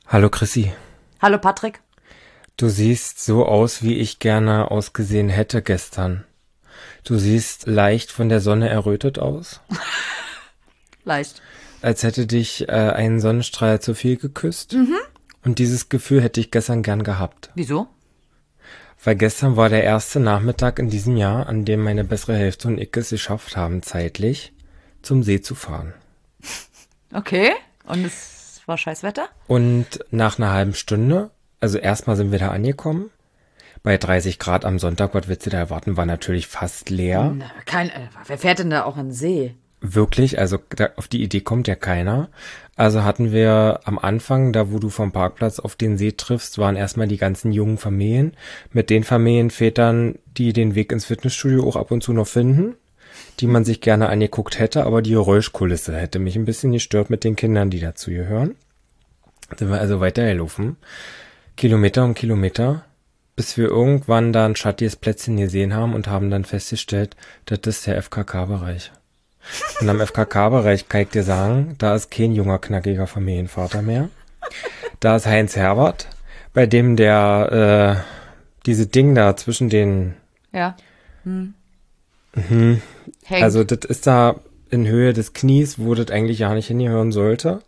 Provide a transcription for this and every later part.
Hallo Chrissy. Hallo Patrick. Du siehst so aus, wie ich gerne ausgesehen hätte gestern. Du siehst leicht von der Sonne errötet aus. Leicht. Als hätte dich ein Sonnenstrahl zu viel geküsst. Mhm. Und dieses Gefühl hätte ich gestern gern gehabt. Wieso? Weil gestern war der erste Nachmittag in diesem Jahr, an dem meine bessere Hälfte und ich es geschafft haben, zeitlich zum See zu fahren. Okay. Und es war scheiß Wetter? Und nach einer halben Stunde, also erstmal sind wir da angekommen. Bei 30 Grad am Sonntag, was willst du da erwarten, war natürlich fast leer. Na, wer fährt denn da auch in den See? Wirklich, also auf die Idee kommt ja keiner. Also hatten wir am Anfang, da wo du vom Parkplatz auf den See triffst, waren erstmal die ganzen jungen Familien mit den Familienvätern, die den Weg ins Fitnessstudio auch ab und zu noch finden, die man sich gerne angeguckt hätte, aber die Geräuschkulisse hätte mich ein bisschen gestört mit den Kindern, die dazu gehören. Sind wir also weitergelaufen, Kilometer um Kilometer, bis wir irgendwann da ein schattiges Plätzchen gesehen haben und haben dann festgestellt, das ist der FKK-Bereich. Und am FKK-Bereich kann ich dir sagen, da ist kein junger, knackiger Familienvater mehr. Da ist Heinz Herbert, bei dem der diese Ding da zwischen den... Ja. Hängt. Also das ist da in Höhe des Knies, wo das eigentlich ja nicht hingehören sollte.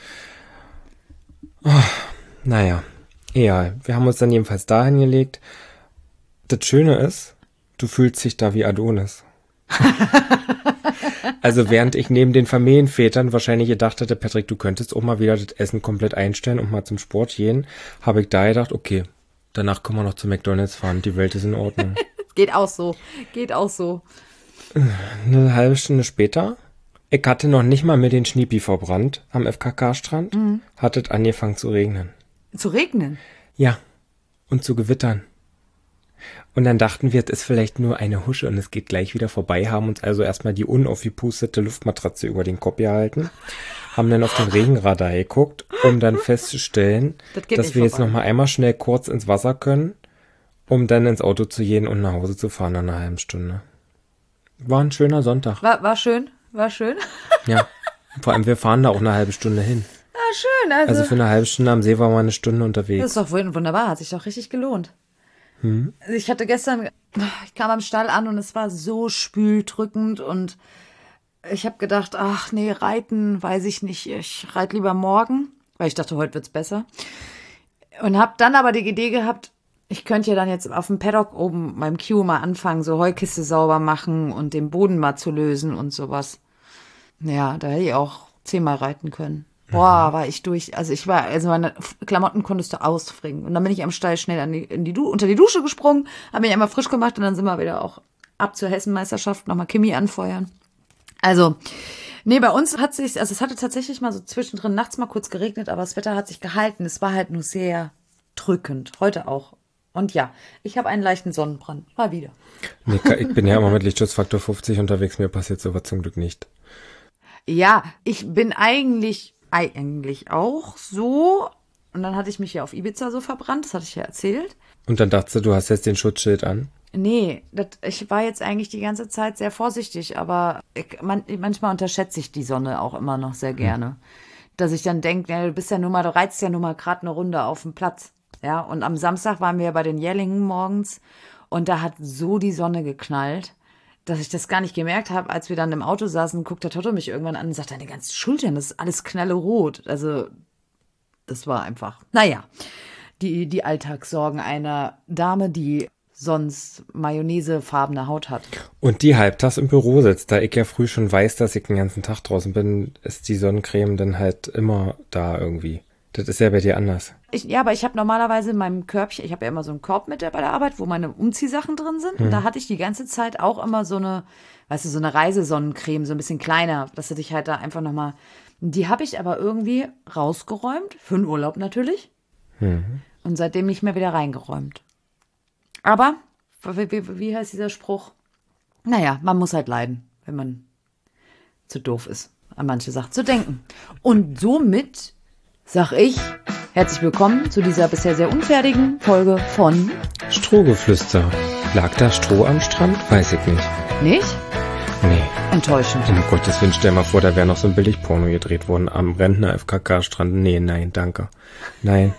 Oh, naja, egal. Wir haben uns dann jedenfalls da hingelegt. Das Schöne ist, du fühlst dich da wie Adonis. Also während ich neben den Familienvätern wahrscheinlich gedacht hätte, Patrick, du könntest auch mal wieder das Essen komplett einstellen und mal zum Sport gehen, habe ich da gedacht, okay, danach können wir noch zu McDonald's fahren, die Welt ist in Ordnung. Geht auch so. Eine halbe Stunde später, ich hatte noch nicht mal mit den Schniepi verbrannt am FKK-Strand, hat es angefangen zu regnen. Zu regnen? Ja, und zu gewittern. Und dann dachten wir, es ist vielleicht nur eine Husche und es geht gleich wieder vorbei, haben uns also erstmal die unaufgepustete Luftmatratze über den Kopf gehalten, haben dann auf den Regenradar geguckt, um dann festzustellen, dass wir jetzt nochmal einmal schnell kurz ins Wasser können, um dann ins Auto zu gehen und nach Hause zu fahren nach einer halben Stunde. War ein schöner Sonntag. War schön. Ja, vor allem wir fahren da auch eine halbe Stunde hin. Ah, schön. Also für eine halbe Stunde am See waren wir eine Stunde unterwegs. Das ist doch wunderbar, hat sich doch richtig gelohnt. Also ich kam am Stall an und es war so spüldrückend und ich habe gedacht, ach nee, reiten, weiß ich nicht, ich reite lieber morgen, weil ich dachte, heute wird's besser. Und habe dann aber die Idee gehabt, ich könnte ja dann jetzt auf dem Paddock oben beim Q mal anfangen, so Heukiste sauber machen und den Boden mal zu lösen und sowas. Ja, da hätte ich auch 10-mal reiten können. Boah, war ich durch. Also meine Klamotten konntest du ausfringen. Und dann bin ich am Stall schnell unter die Dusche gesprungen, habe mich einmal frisch gemacht und dann sind wir wieder auch ab zur Hessenmeisterschaft, nochmal Kimi anfeuern. Also, nee, bei uns es hatte tatsächlich mal so zwischendrin nachts mal kurz geregnet, aber das Wetter hat sich gehalten. Es war halt nur sehr drückend. Heute auch. Und ja, ich habe einen leichten Sonnenbrand. Mal wieder. Nee, ich bin ja immer mit Lichtschutzfaktor 50 unterwegs. Mir passiert sowas zum Glück nicht. Ja, ich bin eigentlich auch so. Und dann hatte ich mich ja auf Ibiza so verbrannt, das hatte ich ja erzählt. Und dann dachtest du hast jetzt den Schutzschild an? Nee, ich war jetzt eigentlich die ganze Zeit sehr vorsichtig, aber manchmal unterschätze ich die Sonne auch immer noch sehr gerne. Dass ich dann denke, ja, du reizt ja nur mal gerade eine Runde auf dem Platz. Ja, und am Samstag waren wir bei den Jährlingen morgens und da hat so die Sonne geknallt, dass ich das gar nicht gemerkt habe, als wir dann im Auto saßen, guckt der Toto mich irgendwann an und sagt, deine ganzen Schultern, das ist alles knallerot. Also, das war einfach, naja, die Alltagssorgen einer Dame, die sonst mayonnaisefarbene Haut hat. Und die halbtags im Büro sitzt, da ich ja früh schon weiß, dass ich den ganzen Tag draußen bin, ist die Sonnencreme dann halt immer da irgendwie. Das ist ja bei dir anders. Aber ich habe normalerweise in meinem Körbchen, ich habe ja immer so einen Korb mit bei der Arbeit, wo meine Umziehsachen drin sind. Und da hatte ich die ganze Zeit auch immer so eine Reisesonnencreme, so ein bisschen kleiner, dass du dich halt da einfach nochmal... Die habe ich aber irgendwie rausgeräumt, für den Urlaub natürlich. Und seitdem nicht mehr wieder reingeräumt. Aber, wie heißt dieser Spruch? Naja, man muss halt leiden, wenn man zu doof ist, an manche Sachen zu denken. Und somit... sag ich, herzlich willkommen zu dieser bisher sehr unfertigen Folge von Strohgeflüster. Lag da Stroh am Strand? Weiß ich nicht. Nicht? Nee. Enttäuschend. Oh Gottes Willen, stell mal vor, da wäre noch so ein Billigporno gedreht worden am Rentner FKK-Strand. Nee, nein, danke. Nein.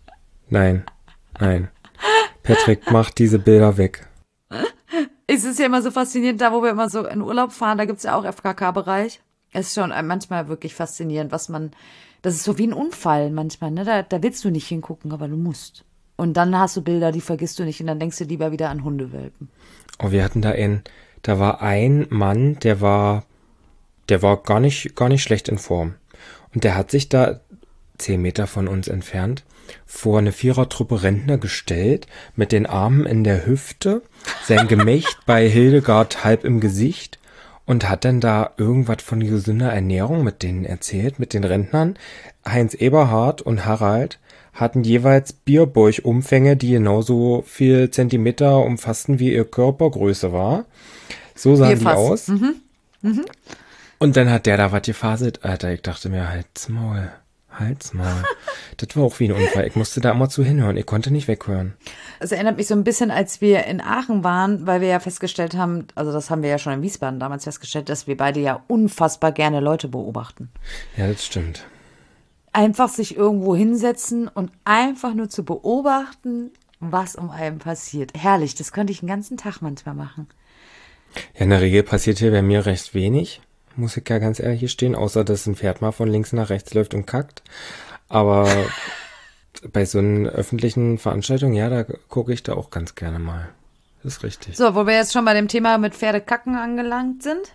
Patrick, mach diese Bilder weg. Es ist ja immer so faszinierend, da wo wir immer so in Urlaub fahren, da gibt's ja auch FKK-Bereich. Es ist schon manchmal wirklich faszinierend, das ist so wie ein Unfall manchmal, ne? Da willst du nicht hingucken, aber du musst. Und dann hast du Bilder, die vergisst du nicht und dann denkst du lieber wieder an Hundewelpen. Oh, wir hatten da war ein Mann, der war gar nicht schlecht in Form. Und der hat sich da 10 Meter von uns entfernt vor eine Vierertruppe Rentner gestellt, mit den Armen in der Hüfte, sein Gemächt bei Hildegard halb im Gesicht und hat dann da irgendwas von gesünder Ernährung mit denen erzählt, mit den Rentnern. Heinz Eberhard und Harald hatten jeweils Bierbäuchumfänge, die genauso viel Zentimeter umfassten, wie ihr Körpergröße war. So sahen die aus. Und dann hat der da was gefaselt. Alter, ich dachte mir, halt's Maul. Das war auch wie ein Unfall. Ich musste da immer zu hinhören. Ich konnte nicht weghören. Es erinnert mich so ein bisschen, als wir in Aachen waren, weil wir ja festgestellt haben, also das haben wir ja schon in Wiesbaden damals festgestellt, dass wir beide ja unfassbar gerne Leute beobachten. Ja, das stimmt. Einfach sich irgendwo hinsetzen und einfach nur zu beobachten, was um einen passiert. Herrlich, das könnte ich den ganzen Tag manchmal machen. Ja, in der Regel passiert hier bei mir recht wenig. Muss ich ja ganz ehrlich hier stehen, außer dass ein Pferd mal von links nach rechts läuft und kackt. Aber bei so einer öffentlichen Veranstaltung, ja, da gucke ich da auch ganz gerne mal. Das ist richtig. So, wo wir jetzt schon bei dem Thema mit Pferdekacken angelangt sind.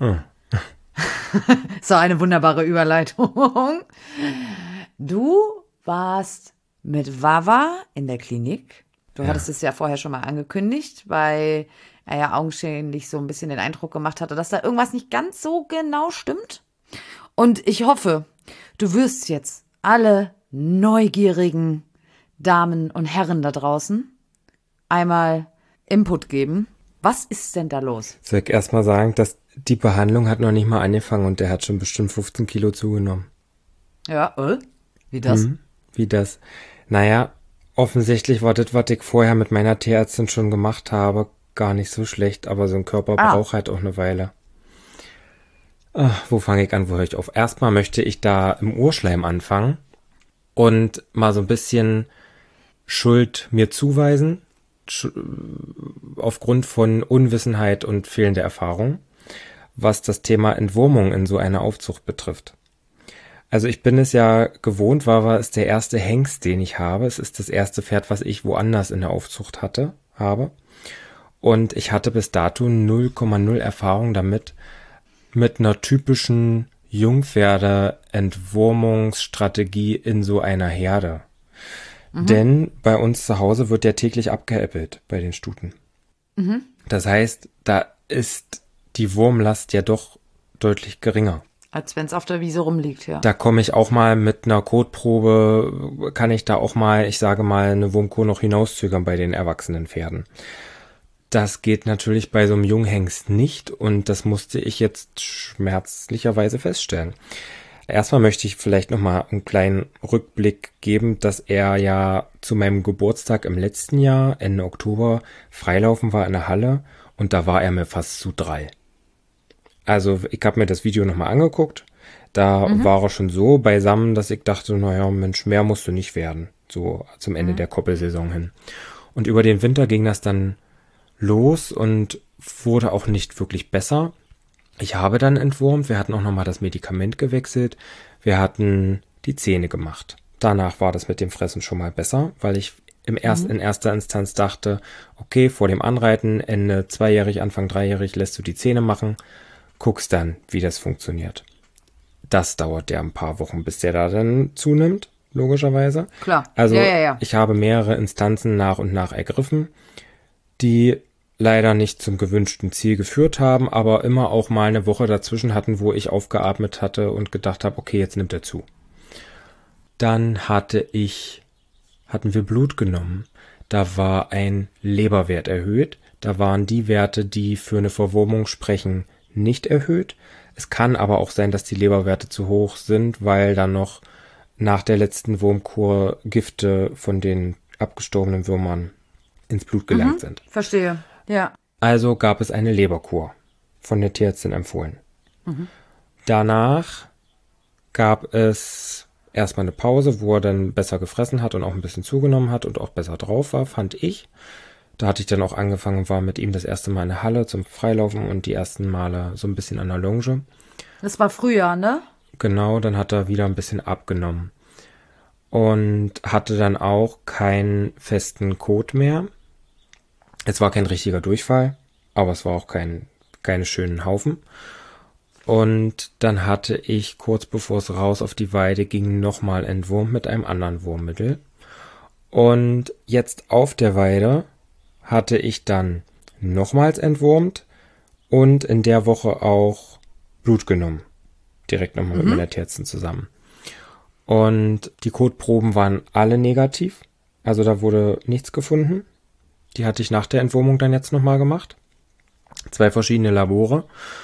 So eine wunderbare Überleitung. Du warst mit Wawa in der Klinik. Du hattest es ja vorher schon mal angekündigt, weil er ja augenscheinlich so ein bisschen den Eindruck gemacht hatte, dass da irgendwas nicht ganz so genau stimmt. Und ich hoffe, du wirst jetzt alle neugierigen Damen und Herren da draußen einmal Input geben. Was ist denn da los? Soll ich erst mal sagen, dass die Behandlung hat noch nicht mal angefangen und der hat schon bestimmt 15 Kilo zugenommen. Ja, wie das? Wie das? Naja, offensichtlich war das, was ich vorher mit meiner Tierärztin schon gemacht habe, gar nicht so schlecht, aber so ein Körper braucht halt auch eine Weile. Wo fange ich an, wo höre ich auf? Erstmal möchte ich da im Urschleim anfangen und mal so ein bisschen Schuld mir zuweisen, aufgrund von Unwissenheit und fehlender Erfahrung, was das Thema Entwurmung in so einer Aufzucht betrifft. Also ich bin es ja gewohnt, Wawa ist der erste Hengst, den ich habe. Es ist das erste Pferd, was ich woanders in der Aufzucht habe. Und ich hatte bis dato 0,0 Erfahrung damit, mit einer typischen Jungpferde-Entwurmungsstrategie in so einer Herde. Denn bei uns zu Hause wird ja täglich abgeäppelt bei den Stuten. Das heißt, da ist die Wurmlast ja doch deutlich geringer. Als wenn es auf der Wiese rumliegt, ja. Da komme ich auch mal mit einer Kotprobe, kann ich da auch mal, ich sage mal, eine Wurmkur noch hinauszögern bei den erwachsenen Pferden. Das geht natürlich bei so einem Junghengst nicht und das musste ich jetzt schmerzlicherweise feststellen. Erstmal möchte ich vielleicht nochmal einen kleinen Rückblick geben, dass er ja zu meinem Geburtstag im letzten Jahr, Ende Oktober, freilaufen war in der Halle und da war er mir fast zu 3. Also ich habe mir das Video nochmal angeguckt, da war er schon so beisammen, dass ich dachte, naja Mensch, mehr musst du nicht werden, so zum Ende der Koppelsaison hin. Und über den Winter ging das dann los und wurde auch nicht wirklich besser. Ich habe dann entwurmt, wir hatten auch nochmal das Medikament gewechselt, wir hatten die Zähne gemacht. Danach war das mit dem Fressen schon mal besser, weil ich in erster Instanz dachte, okay, vor dem Anreiten, Ende 2-jährig, Anfang 3-jährig lässt du die Zähne machen, guckst dann, wie das funktioniert. Das dauert ja ein paar Wochen, bis der da dann zunimmt, logischerweise. Klar. Also Ja. ich habe mehrere Instanzen nach und nach ergriffen, die leider nicht zum gewünschten Ziel geführt haben, aber immer auch mal eine Woche dazwischen hatten, wo ich aufgeatmet hatte und gedacht habe, okay, jetzt nimmt er zu. Dann hatten wir Blut genommen. Da war ein Leberwert erhöht. Da waren die Werte, die für eine Verwurmung sprechen, nicht erhöht. Es kann aber auch sein, dass die Leberwerte zu hoch sind, weil dann noch nach der letzten Wurmkur Gifte von den abgestorbenen Würmern ins Blut gelangt sind. Verstehe, ja. Also gab es eine Leberkur von der Tierärztin empfohlen. Danach gab es erstmal eine Pause, wo er dann besser gefressen hat und auch ein bisschen zugenommen hat und auch besser drauf war, fand ich. Da hatte ich dann auch angefangen, war mit ihm das erste Mal in der Halle zum Freilaufen und die ersten Male so ein bisschen an der Longe. Das war Frühjahr, ne? Genau, dann hat er wieder ein bisschen abgenommen. Und hatte dann auch keinen festen Kot mehr. Es war kein richtiger Durchfall, aber es war auch keine schönen Haufen. Und dann hatte ich kurz bevor es raus auf die Weide ging, nochmal entwurmt mit einem anderen Wurmmittel. Und jetzt auf der Weide hatte ich dann nochmals entwurmt und in der Woche auch Blut genommen. Direkt nochmal mit meiner Tierärztin zusammen. Und die Kotproben waren alle negativ. Also da wurde nichts gefunden. Die hatte ich nach der Entwurmung dann jetzt nochmal gemacht. 2 verschiedene Labore.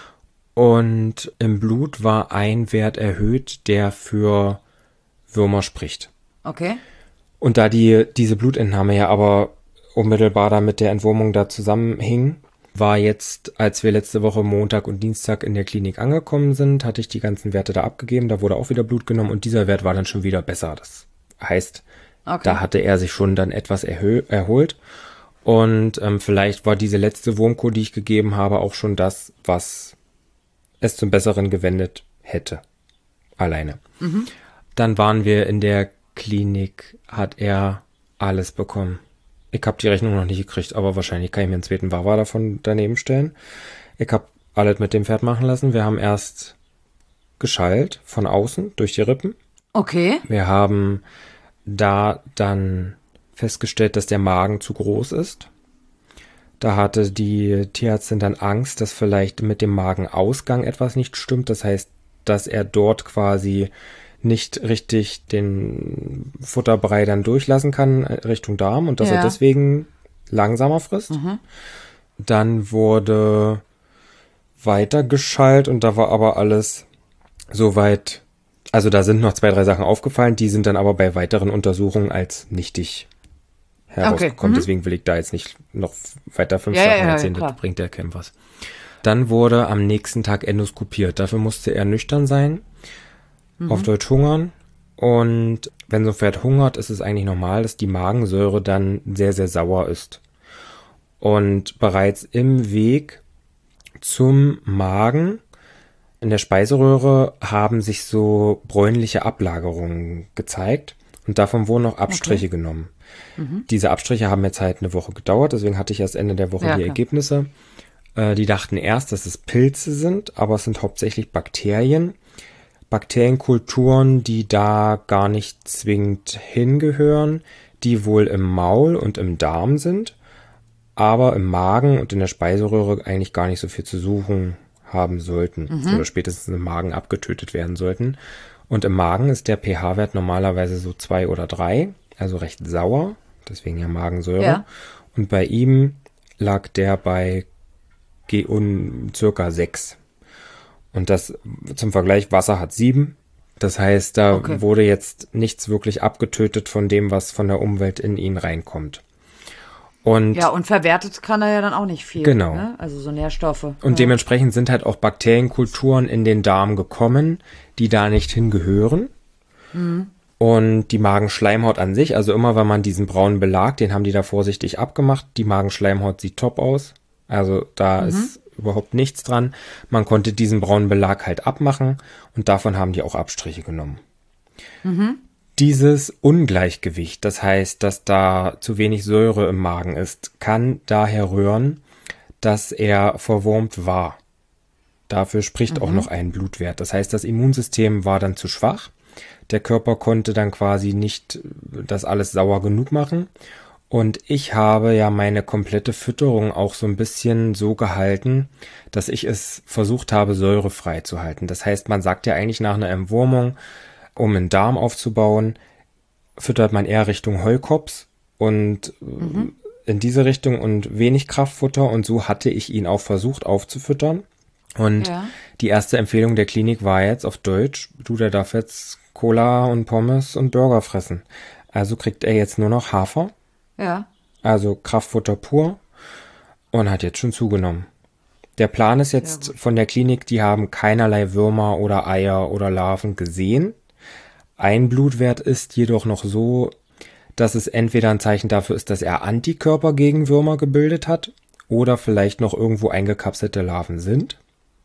Und im Blut war ein Wert erhöht, der für Würmer spricht. Okay. Und da diese Blutentnahme ja aber unmittelbar da mit der Entwurmung da zusammenhing, war jetzt, als wir letzte Woche Montag und Dienstag in der Klinik angekommen sind, hatte ich die ganzen Werte da abgegeben. Da wurde auch wieder Blut genommen und dieser Wert war dann schon wieder besser. Das heißt, da hatte er sich schon dann etwas erholt. Und vielleicht war diese letzte Wurmkur, die ich gegeben habe, auch schon das, was es zum Besseren gewendet hätte. Alleine. Dann waren wir in der Klinik, hat er alles bekommen. Ich habe die Rechnung noch nicht gekriegt, aber wahrscheinlich kann ich mir einen zweiten Wawa davon daneben stellen. Ich habe alles mit dem Pferd machen lassen. Wir haben erst geschallt von außen durch die Rippen. Okay. Wir haben da dann festgestellt, dass der Magen zu groß ist. Da hatte die Tierärztin dann Angst, dass vielleicht mit dem Magenausgang etwas nicht stimmt. Das heißt, dass er dort quasi nicht richtig den Futterbrei dann durchlassen kann Richtung Darm und dass er deswegen langsamer frisst. Dann wurde weiter geschallt und da war aber alles soweit, also da sind noch 2, 3 Sachen aufgefallen, die sind dann aber bei weiteren Untersuchungen als nichtig herausgekommen. Deswegen will ich da jetzt nicht noch weiter 5 Sachen erzählen, das bringt ja keinem was. Dann wurde am nächsten Tag endoskopiert. Dafür musste er nüchtern sein, auf Deutsch hungern. Und wenn so ein Pferd hungert, ist es eigentlich normal, dass die Magensäure dann sehr, sehr sauer ist. Und bereits im Weg zum Magen in der Speiseröhre haben sich so bräunliche Ablagerungen gezeigt. Und davon wurden noch Abstriche genommen. Diese Abstriche haben jetzt halt eine Woche gedauert, deswegen hatte ich erst Ende der Woche die Ergebnisse. Die dachten erst, dass es Pilze sind, aber es sind hauptsächlich Bakterien. Bakterienkulturen, die da gar nicht zwingend hingehören, die wohl im Maul und im Darm sind, aber im Magen und in der Speiseröhre eigentlich gar nicht so viel zu suchen haben sollten oder spätestens im Magen abgetötet werden sollten. Und im Magen ist der pH-Wert normalerweise so 2 oder 3, also recht sauer, deswegen ja Magensäure. Ja. Und bei ihm lag der bei circa 6. Und das zum Vergleich, Wasser hat 7. Das heißt, da wurde jetzt nichts wirklich abgetötet von dem, was von der Umwelt in ihn reinkommt. Und verwertet kann er ja dann auch nicht viel. Genau. Ne? Also so Nährstoffe. Und dementsprechend sind halt auch Bakterienkulturen in den Darm gekommen, die da nicht hingehören. Und die Magenschleimhaut an sich, also immer wenn man diesen braunen Belag, den haben die da vorsichtig abgemacht, die Magenschleimhaut sieht top aus. Also da ist überhaupt nichts dran. Man konnte diesen braunen Belag halt abmachen und davon haben die auch Abstriche genommen. Dieses Ungleichgewicht, das heißt, dass da zu wenig Säure im Magen ist, kann daher rühren, dass er verwurmt war. Dafür spricht auch noch ein Blutwert. Das heißt, das Immunsystem war dann zu schwach. Der Körper konnte dann quasi nicht das alles sauer genug machen. Und ich habe ja meine komplette Fütterung auch so ein bisschen so gehalten, dass ich es versucht habe, säurefrei zu halten. Das heißt, man sagt ja eigentlich nach einer Entwurmung, um einen Darm aufzubauen, füttert man eher Richtung Heulkops und in diese Richtung und wenig Kraftfutter. Und so hatte ich ihn auch versucht aufzufüttern. Und die erste Empfehlung der Klinik war jetzt auf Deutsch, der darf jetzt Cola und Pommes und Burger fressen. Also kriegt er jetzt nur noch Hafer. Ja. Also Kraftfutter pur und hat jetzt schon zugenommen. Der Plan ist jetzt von der Klinik, die haben keinerlei Würmer oder Eier oder Larven gesehen. Ein Blutwert ist jedoch noch so, dass es entweder ein Zeichen dafür ist, dass er Antikörper gegen Würmer gebildet hat oder vielleicht noch irgendwo eingekapselte Larven sind.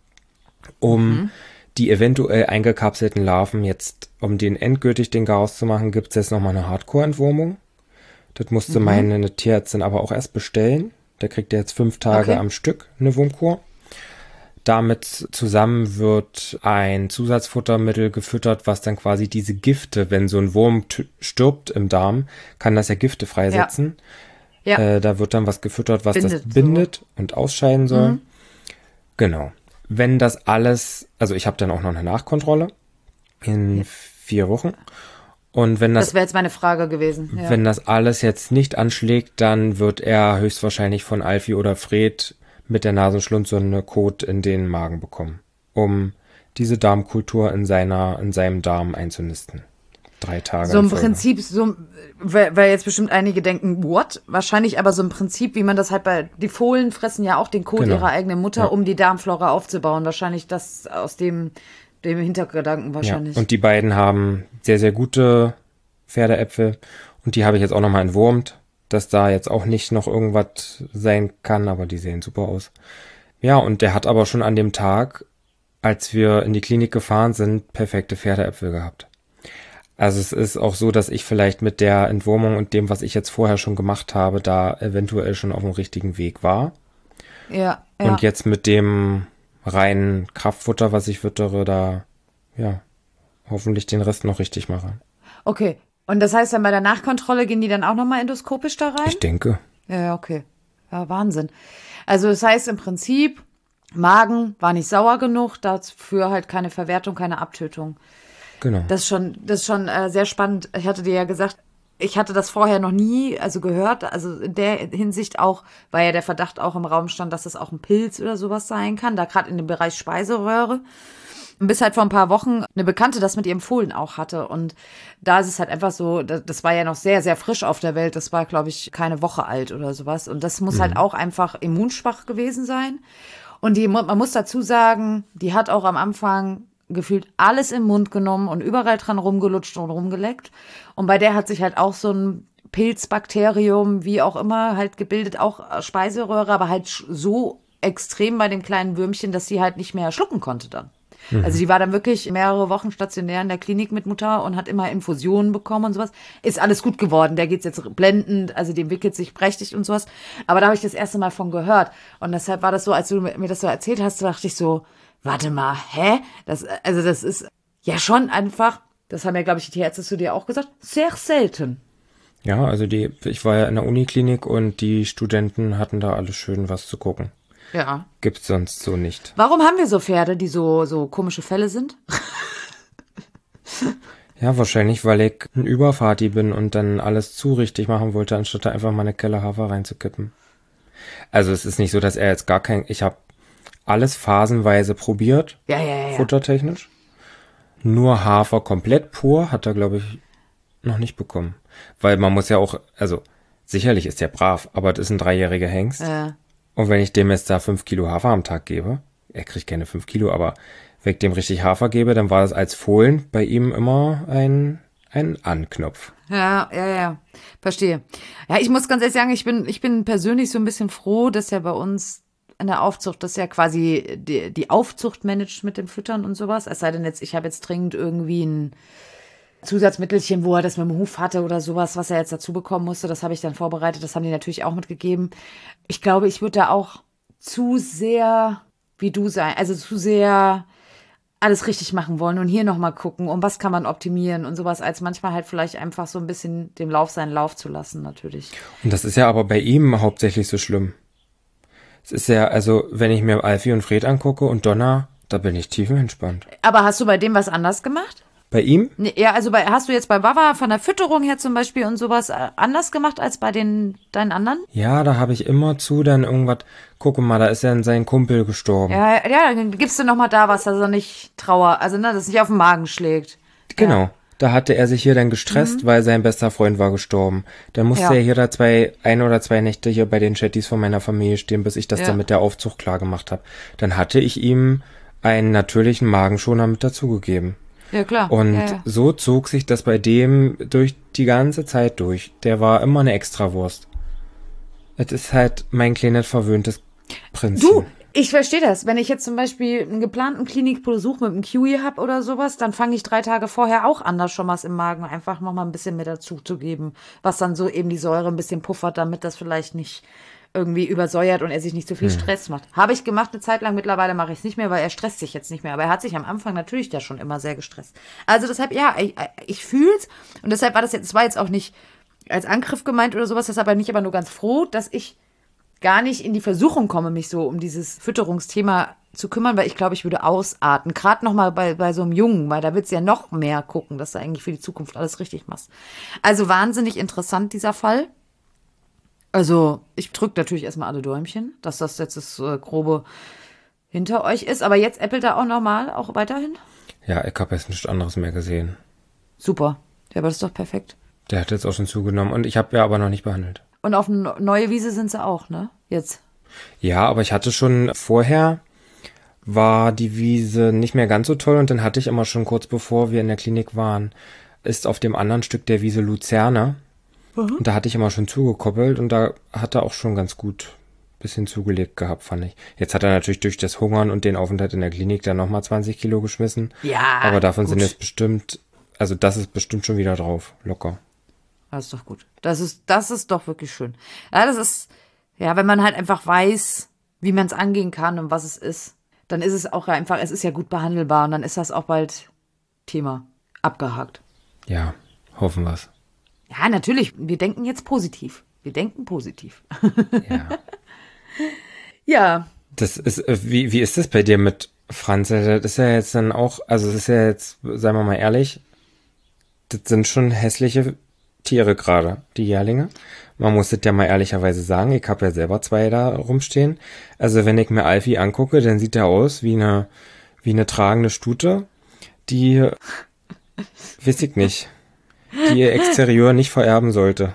Die eventuell eingekapselten Larven jetzt, um den endgültig den Garaus zu machen, gibt es jetzt nochmal eine Hardcore-Entwurmung. Das musste meine Tierärztin aber auch erst bestellen. Der kriegt jetzt 5 Tage am Stück eine Wurmkur. Damit zusammen wird ein Zusatzfuttermittel gefüttert, was dann quasi diese Gifte, wenn so ein Wurm stirbt im Darm, kann das ja Gifte freisetzen. Ja. Da wird dann was gefüttert, was das bindet und ausscheiden soll. Genau. Wenn das alles, also ich habe dann auch noch eine Nachkontrolle in 4 Wochen. Und wenn das wäre jetzt meine Frage gewesen. Ja. Wenn das alles jetzt nicht anschlägt, dann wird er höchstwahrscheinlich von Alfie oder Fred mit der Nasenschlundsonde Kot in den Magen bekommen, um diese Darmkultur in seinem Darm einzunisten. 3 Tage. So im Prinzip, weil jetzt bestimmt einige denken, what? Wahrscheinlich aber so im Prinzip, wie man das halt die Fohlen fressen ja auch den Kot ihrer eigenen Mutter, um die Darmflora aufzubauen. Wahrscheinlich das aus dem Hintergedanken wahrscheinlich. Ja. Und die beiden haben sehr, sehr gute Pferdeäpfel und die habe ich jetzt auch nochmal entwurmt, dass da jetzt auch nicht noch irgendwas sein kann, aber die sehen super aus. Ja, und der hat aber schon an dem Tag, als wir in die Klinik gefahren sind, perfekte Pferdeäpfel gehabt. Also es ist auch so, dass ich vielleicht mit der Entwurmung und dem, was ich jetzt vorher schon gemacht habe, da eventuell schon auf dem richtigen Weg war. Ja. Und jetzt mit dem reinen Kraftfutter, was ich füttere, da, hoffentlich den Rest noch richtig mache. Okay. Und das heißt dann bei der Nachkontrolle gehen die dann auch nochmal endoskopisch da rein? Ich denke. Ja, okay. Ja, Wahnsinn. Also das heißt im Prinzip, Magen war nicht sauer genug, dafür halt keine Verwertung, keine Abtötung. Genau. Das ist schon sehr spannend. Ich hatte dir ja gesagt, ich hatte das vorher noch nie gehört. Also in der Hinsicht auch, weil ja der Verdacht auch im Raum stand, dass das auch ein Pilz oder sowas sein kann, da gerade in dem Bereich Speiseröhre. Bis halt vor ein paar Wochen eine Bekannte das mit ihrem Fohlen auch hatte. Und da ist es halt einfach so, das war ja noch sehr, sehr frisch auf der Welt. Das war, glaube ich, keine Woche alt oder sowas. Und das muss halt auch einfach immunschwach gewesen sein. Und man muss dazu sagen, die hat auch am Anfang gefühlt alles im Mund genommen und überall dran rumgelutscht und rumgeleckt. Und bei der hat sich halt auch so ein Pilzbakterium, wie auch immer, halt gebildet, auch Speiseröhre, aber halt so extrem bei dem kleinen Würmchen, dass sie halt nicht mehr schlucken konnte dann. Also die war dann wirklich mehrere Wochen stationär in der Klinik mit Mutter und hat immer Infusionen bekommen und sowas. Ist alles gut geworden, der geht's jetzt blendend, also dem wickelt sich prächtig und sowas. Aber da habe ich das erste Mal von gehört. Und deshalb war das so, als du mir das so erzählt hast, dachte ich so, warte mal, hä? Das ist ja schon einfach, das haben ja, glaube ich, die Tierärzte zu dir auch gesagt, sehr selten. Ja, also ich war ja in der Uniklinik und die Studenten hatten da alles schön was zu gucken. Ja. Gibt's sonst so nicht. Warum haben wir so Pferde, die so komische Fälle sind? Ja, wahrscheinlich, weil ich ein Überfahti bin und dann alles zu richtig machen wollte, anstatt da einfach mal eine Kelle Hafer reinzukippen. Also es ist nicht so, dass er jetzt ich habe alles phasenweise probiert, ja. futtertechnisch. Nur Hafer komplett pur hat er, glaube ich, noch nicht bekommen. Weil man muss ja auch, also sicherlich ist er brav, aber das ist ein 3-jähriger Hengst. Ja. Und wenn ich dem jetzt da 5 Kilo Hafer am Tag gebe, er kriegt keine 5 Kilo, aber wenn ich dem richtig Hafer gebe, dann war das als Fohlen bei ihm immer ein Anknopf. Ja. Verstehe. Ja, ich muss ganz ehrlich sagen, ich bin persönlich so ein bisschen froh, dass ja bei uns in der Aufzucht, dass ja quasi die Aufzucht managt mit dem Füttern und sowas. Es sei denn jetzt, ich habe jetzt dringend irgendwie ein Zusatzmittelchen, wo er das mit dem Huf hatte oder sowas, was er jetzt dazu bekommen musste. Das habe ich dann vorbereitet. Das haben die natürlich auch mitgegeben. Ich glaube, ich würde da auch zu sehr wie du sein, also zu sehr alles richtig machen wollen und hier nochmal gucken und was kann man optimieren und sowas, als manchmal halt vielleicht einfach so ein bisschen dem Lauf seinen Lauf zu lassen, natürlich. Und das ist ja aber bei ihm hauptsächlich so schlimm. Es ist ja, also wenn ich mir Alfie und Fred angucke und Donna, da bin ich tiefenentspannt. Aber hast du bei dem was anders gemacht? Bei ihm? Nee, ja, also hast du jetzt bei Wawa von der Fütterung her zum Beispiel und sowas anders gemacht als bei deinen anderen? Ja, da habe ich immer dann irgendwas, guck mal, da ist ja sein Kumpel gestorben. Ja, dann gibst du nochmal da was, dass er nicht dass es nicht auf den Magen schlägt. Genau. Ja. Da hatte er sich hier dann gestresst, weil sein bester Freund war gestorben. Dann musste er hier da ein oder zwei Nächte hier bei den Chattis von meiner Familie stehen, bis ich das dann mit der Aufzucht klar gemacht habe. Dann hatte ich ihm einen natürlichen Magenschoner mit dazugegeben. Ja, klar. Und so zog sich das bei dem durch die ganze Zeit durch. Der war immer eine Extrawurst. Es ist halt mein kleines verwöhntes Prinzip. Du, ich verstehe das. Wenn ich jetzt zum Beispiel einen geplanten Klinikbesuch mit einem Kiwi habe oder sowas, dann fange ich 3 Tage vorher auch an, da schon was im Magen einfach nochmal ein bisschen mit dazu zu geben, was dann so eben die Säure ein bisschen puffert, damit das vielleicht nicht irgendwie übersäuert und er sich nicht so viel Stress macht. Habe ich gemacht eine Zeit lang, mittlerweile mache ich es nicht mehr, weil er stresst sich jetzt nicht mehr. Aber er hat sich am Anfang natürlich da schon immer sehr gestresst. Also deshalb, ja, ich fühl's und deshalb war das war jetzt auch nicht als Angriff gemeint oder sowas, deshalb bin ich aber nur ganz froh, dass ich gar nicht in die Versuchung komme, mich so um dieses Fütterungsthema zu kümmern, weil ich glaube, ich würde ausarten. Gerade nochmal bei so einem Jungen, weil da willst du ja noch mehr gucken, dass du eigentlich für die Zukunft alles richtig machst. Also wahnsinnig interessant, dieser Fall. Also ich drücke natürlich erstmal alle Däumchen, dass das jetzt das Grobe hinter euch ist. Aber jetzt äppelt er auch normal, auch weiterhin? Ja, ich habe jetzt nichts anderes mehr gesehen. Super. Ja, aber das ist doch perfekt. Der hat jetzt auch schon zugenommen und ich habe ja aber noch nicht behandelt. Und auf eine neue Wiese sind sie auch, ne? Jetzt. Ja, aber ich hatte schon vorher, war die Wiese nicht mehr ganz so toll und dann hatte ich immer schon kurz bevor wir in der Klinik waren, ist auf dem anderen Stück der Wiese Luzerne. Und da hatte ich immer schon zugekoppelt und da hat er auch schon ganz gut bisschen zugelegt gehabt, fand ich. Jetzt hat er natürlich durch das Hungern und den Aufenthalt in der Klinik dann nochmal 20 Kilo geschmissen. Ja, aber davon sind gut. jetzt bestimmt, also das ist bestimmt schon wieder drauf, locker. Das ist doch gut. Das ist doch wirklich schön. Ja, das ist, ja, wenn man halt einfach weiß, wie man es angehen kann und was es ist, dann ist es auch einfach, es ist ja gut behandelbar und dann ist das auch bald Thema abgehakt. Ja, hoffen wir's. Ja, natürlich. Wir denken jetzt positiv. Wir denken positiv. Ja. Ja. Das ist, wie ist das bei dir mit Franz? Das ist ja jetzt dann auch, also es ist ja jetzt, seien wir mal ehrlich, das sind schon hässliche Tiere gerade, die Jährlinge. Man muss das ja mal ehrlicherweise sagen, ich habe ja selber 2 da rumstehen. Also wenn ich mir Alfie angucke, dann sieht er aus wie eine tragende Stute, die, weiß ich nicht, die ihr Exterieur nicht vererben sollte.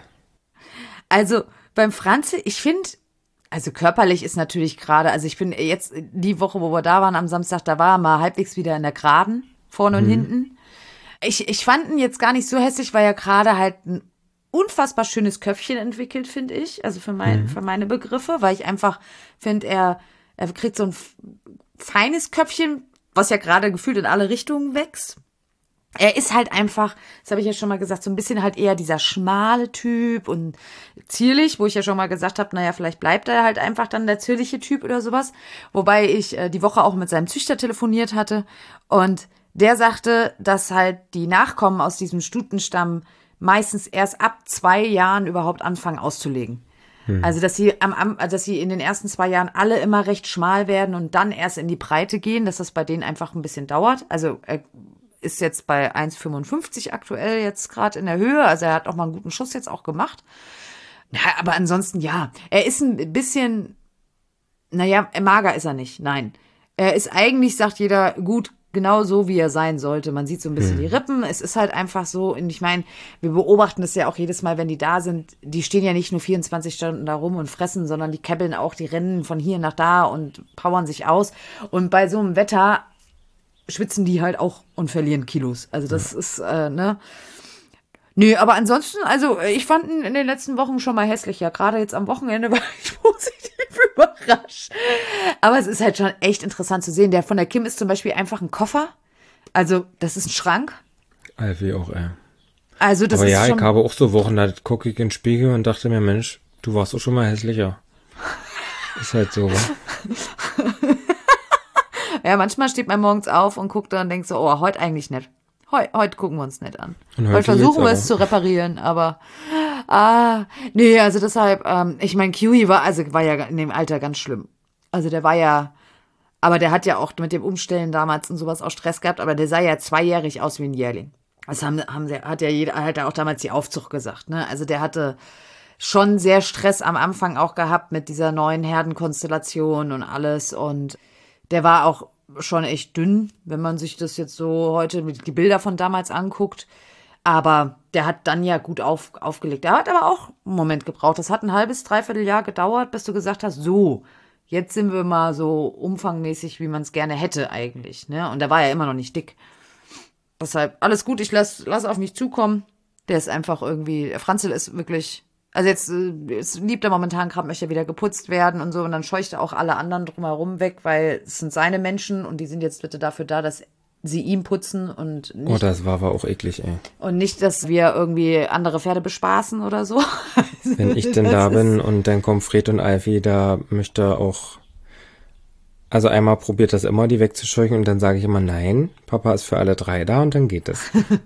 Also beim Franzi, ich finde, also körperlich ist natürlich gerade, also ich bin jetzt die Woche, wo wir da waren am Samstag, da war er mal halbwegs wieder in der Geraden, vorne und hinten. Ich fand ihn jetzt gar nicht so hässlich, weil er gerade halt ein unfassbar schönes Köpfchen entwickelt, finde ich. Also für meine Begriffe, weil ich einfach finde, er kriegt so ein feines Köpfchen, was ja gerade gefühlt in alle Richtungen wächst. Er ist halt einfach, das habe ich ja schon mal gesagt, so ein bisschen halt eher dieser schmale Typ und zierlich, wo ich ja schon mal gesagt habe, naja, vielleicht bleibt er halt einfach dann der zierliche Typ oder sowas. Wobei ich die Woche auch mit seinem Züchter telefoniert hatte und der sagte, dass halt die Nachkommen aus diesem Stutenstamm meistens erst ab 2 Jahren überhaupt anfangen auszulegen. Also, dass sie in den ersten 2 Jahren alle immer recht schmal werden und dann erst in die Breite gehen, dass das bei denen einfach ein bisschen dauert. Also, er ist jetzt bei 1,55 aktuell jetzt gerade in der Höhe. Also, er hat auch mal einen guten Schuss jetzt auch gemacht. Ja, aber ansonsten, ja, er ist ein bisschen, naja, mager ist er nicht, nein. Er ist eigentlich, sagt jeder, gut, genau so, wie er sein sollte. Man sieht so ein bisschen die Rippen. Es ist halt einfach so, und ich meine, wir beobachten das ja auch jedes Mal, wenn die da sind. Die stehen ja nicht nur 24 Stunden da rum und fressen, sondern die käppeln auch, die rennen von hier nach da und powern sich aus. Und bei so einem Wetter schwitzen die halt auch und verlieren Kilos. Also das ist, ne. Nö, aber ansonsten, also ich fand ihn in den letzten Wochen schon mal hässlicher. Gerade jetzt am Wochenende war ich positiv überrascht. Aber es ist halt schon echt interessant zu sehen. Der von der Kim ist zum Beispiel einfach ein Koffer. Also das ist ein Schrank. Alfie auch, ey. Also das aber ist ja, schon... ich habe auch so Wochen, da gucke ich in den Spiegel und dachte mir, Mensch, du warst auch schon mal hässlicher. Ist halt so, wa? Ja, manchmal steht man morgens auf und guckt dann und denkt so, oh, heute eigentlich nicht. Heute gucken wir uns nicht an. Und heute versuchen wir es zu reparieren, aber nee, also deshalb, ich meine, Kiwi war ja in dem Alter ganz schlimm. Also der war ja, aber der hat ja auch mit dem Umstellen damals und sowas auch Stress gehabt, aber der sah ja 2-jährig aus wie ein Jährling. Das hat ja auch damals die Aufzucht gesagt, ne? Also der hatte schon sehr Stress am Anfang auch gehabt mit dieser neuen Herdenkonstellation und alles und der war auch schon echt dünn, wenn man sich das jetzt so heute mit die Bilder von damals anguckt. Aber der hat dann ja gut aufgelegt. Der hat aber auch einen Moment gebraucht. Das hat ein halbes, dreiviertel Jahr gedauert, bis du gesagt hast, so, jetzt sind wir mal so umfangmäßig, wie man es gerne hätte eigentlich. Ne? Und der war ja immer noch nicht dick. Deshalb, alles gut, ich lass auf mich zukommen. Der ist einfach irgendwie, der Franzl ist wirklich, also jetzt liebt er momentan gerade, möchte er wieder geputzt werden und so. Und dann scheucht er auch alle anderen drumherum weg, weil es sind seine Menschen und die sind jetzt bitte dafür da, dass sie ihm putzen und nicht. Oh, das war aber auch eklig, ey. Und nicht, dass wir irgendwie andere Pferde bespaßen oder so. Wenn ich denn da bin und dann kommen Fred und Alfie, da möchte auch, also einmal probiert das immer, die wegzuscheuchen und dann sage ich immer, nein, Papa ist für alle 3 da und dann geht es.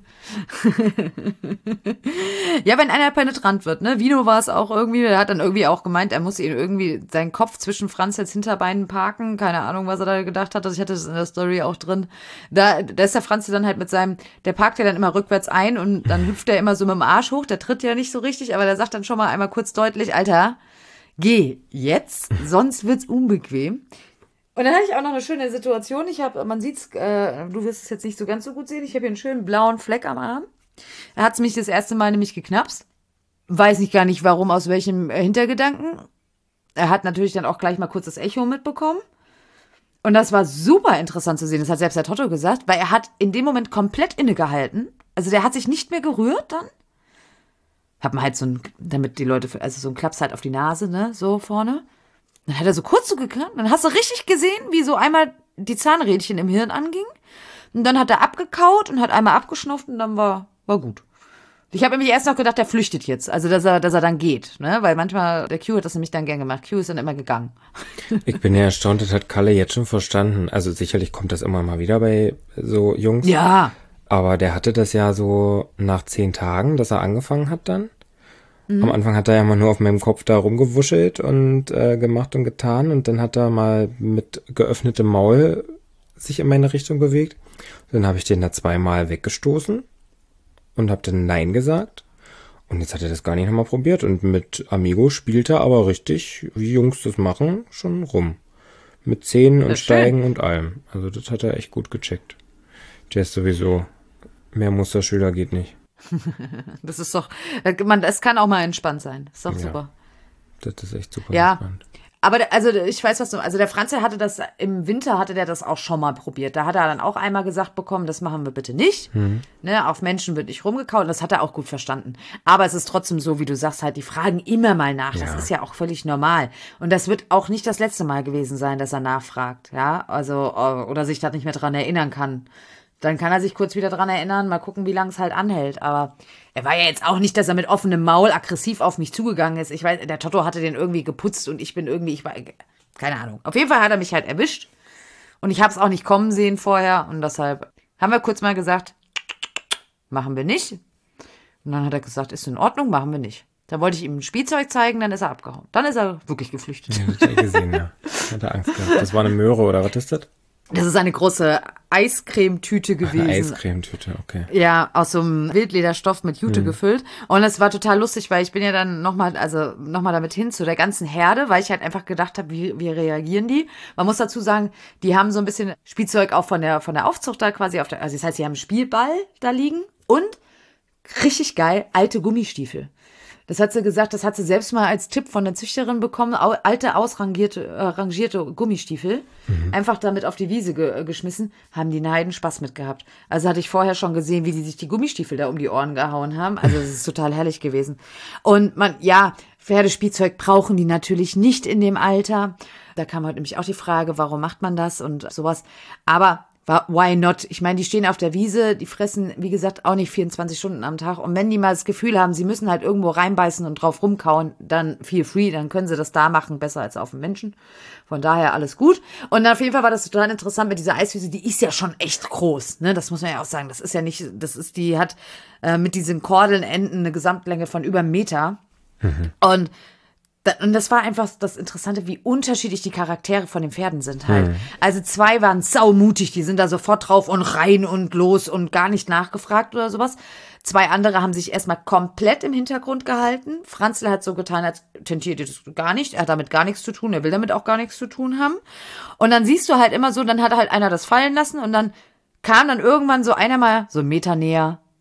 Ja, wenn einer penetrant wird, ne? Vino war es auch irgendwie, der hat dann irgendwie auch gemeint, er muss ihn irgendwie seinen Kopf zwischen Franzls Hinterbeinen parken. Keine Ahnung, was er da gedacht hat. Also ich hatte das in der Story auch drin. Da ist der Franzl dann halt mit seinem, der parkt ja dann immer rückwärts ein und dann hüpft er immer so mit dem Arsch hoch. Der tritt ja nicht so richtig, aber der sagt dann schon mal einmal kurz deutlich, Alter, geh jetzt, sonst wird's unbequem. Und dann hatte ich auch noch eine schöne Situation. Man sieht's, du wirst es jetzt nicht so ganz so gut sehen. Ich habe hier einen schönen blauen Fleck am Arm. Er hat's mich das erste Mal nämlich geknapst. Weiß ich gar nicht warum, aus welchem Hintergedanken. Er hat natürlich dann auch gleich mal kurz das Echo mitbekommen. Und das war super interessant zu sehen. Das hat selbst der Toto gesagt, weil er hat in dem Moment komplett innegehalten. Also der hat sich nicht mehr gerührt dann. Hab mal halt damit die Leute, also so ein Klaps halt auf die Nase, ne, so vorne. Dann hat er so kurz so geklappt. Dann hast du richtig gesehen, wie so einmal die Zahnrädchen im Hirn angingen. Und dann hat er abgekaut und hat einmal abgeschnauft und dann war gut. Ich habe nämlich erst noch gedacht, der flüchtet jetzt. Also, dass er dann geht. Ne? Weil manchmal, der Q hat das nämlich dann gern gemacht. Q ist dann immer gegangen. Ich bin ja erstaunt, das hat Kalle jetzt schon verstanden. Also sicherlich kommt das immer mal wieder bei so Jungs. Ja. Aber der hatte das ja so nach 10 Tagen, dass er angefangen hat dann. Am Anfang hat er ja mal nur auf meinem Kopf da rumgewuschelt und gemacht und getan. Und dann hat er mal mit geöffnetem Maul sich in meine Richtung bewegt. Dann habe ich den da 2-mal weggestoßen und habe dann Nein gesagt. Und jetzt hat er das gar nicht nochmal probiert. Und mit Amigo spielt er aber richtig, wie Jungs das machen, schon rum. Mit Zähnen und Steigen und allem. Also das hat er echt gut gecheckt. Der ist sowieso, mehr Musterschüler geht nicht. Das ist doch, es kann auch mal entspannt sein. Das ist doch super. Das ist echt super entspannt. Aber also ich weiß, was du, also der Franzl hatte das, im Winter hatte der das auch schon mal probiert. Da hat er dann auch einmal gesagt bekommen, das machen wir bitte nicht. Ne, auf Menschen wird nicht rumgekaut. Und das hat er auch gut verstanden. Aber es ist trotzdem so, wie du sagst, halt, die fragen immer mal nach. Das ist ja auch völlig normal. Und das wird auch nicht das letzte Mal gewesen sein, dass er nachfragt. Ja, also, oder sich da nicht mehr dran erinnern kann. Dann kann er sich kurz wieder dran erinnern, mal gucken, wie lange es halt anhält. Aber er war ja jetzt auch nicht, dass er mit offenem Maul aggressiv auf mich zugegangen ist. Ich weiß, der Toto hatte den irgendwie geputzt und keine Ahnung. Auf jeden Fall hat er mich halt erwischt. Und ich habe es auch nicht kommen sehen vorher. Und deshalb haben wir kurz mal gesagt, machen wir nicht. Und dann hat er gesagt, ist in Ordnung, machen wir nicht. Da wollte ich ihm ein Spielzeug zeigen, dann ist er abgehauen. Dann ist er wirklich geflüchtet. Ja, das hab ich gesehen, ja. Hat er Angst gehabt. Das war eine Möhre, oder was ist das? Das ist eine große Eiscremetüte gewesen. Eine Eiscremetüte, okay. Ja, aus so einem Wildlederstoff mit Jute gefüllt. Und es war total lustig, weil ich bin ja dann nochmal damit hin zu der ganzen Herde, weil ich halt einfach gedacht habe, wie reagieren die? Man muss dazu sagen, die haben so ein bisschen Spielzeug auch von der Aufzucht da quasi also das heißt, sie haben einen Spielball da liegen und richtig geil, alte Gummistiefel. Das hat sie gesagt, das hat sie selbst mal als Tipp von der Züchterin bekommen, alte, rangierte Gummistiefel. Einfach damit auf die Wiese geschmissen, haben die einen Heiden Spaß mit gehabt. Also hatte ich vorher schon gesehen, wie die sich die Gummistiefel da um die Ohren gehauen haben. Also es ist total herrlich gewesen. Und Pferdespielzeug brauchen die natürlich nicht in dem Alter. Da kam heute nämlich auch die Frage, warum macht man das und sowas. Aber why not? Ich meine, die stehen auf der Wiese, die fressen, wie gesagt, auch nicht 24 Stunden am Tag. Und wenn die mal das Gefühl haben, sie müssen halt irgendwo reinbeißen und drauf rumkauen, dann feel free, dann können sie das da machen, besser als auf dem Menschen. Von daher alles gut. Und auf jeden Fall war das total interessant mit dieser Eiswiese, die ist ja schon echt groß, ne? Das muss man ja auch sagen. Das ist ja nicht, die hat mit diesen Kordelnenden eine Gesamtlänge von über 1 Meter. Und das war einfach das Interessante, wie unterschiedlich die Charaktere von den Pferden sind halt. Also 2 waren saumutig, die sind da sofort drauf und rein und los und gar nicht nachgefragt oder sowas. 2 andere haben sich erstmal komplett im Hintergrund gehalten. Franzl hat so getan, als tentiert das gar nicht. Er hat damit gar nichts zu tun, er will damit auch gar nichts zu tun haben. Und dann siehst du halt immer so, dann hat halt einer das fallen lassen und dann kam dann irgendwann so einer mal so 1 Meter näher,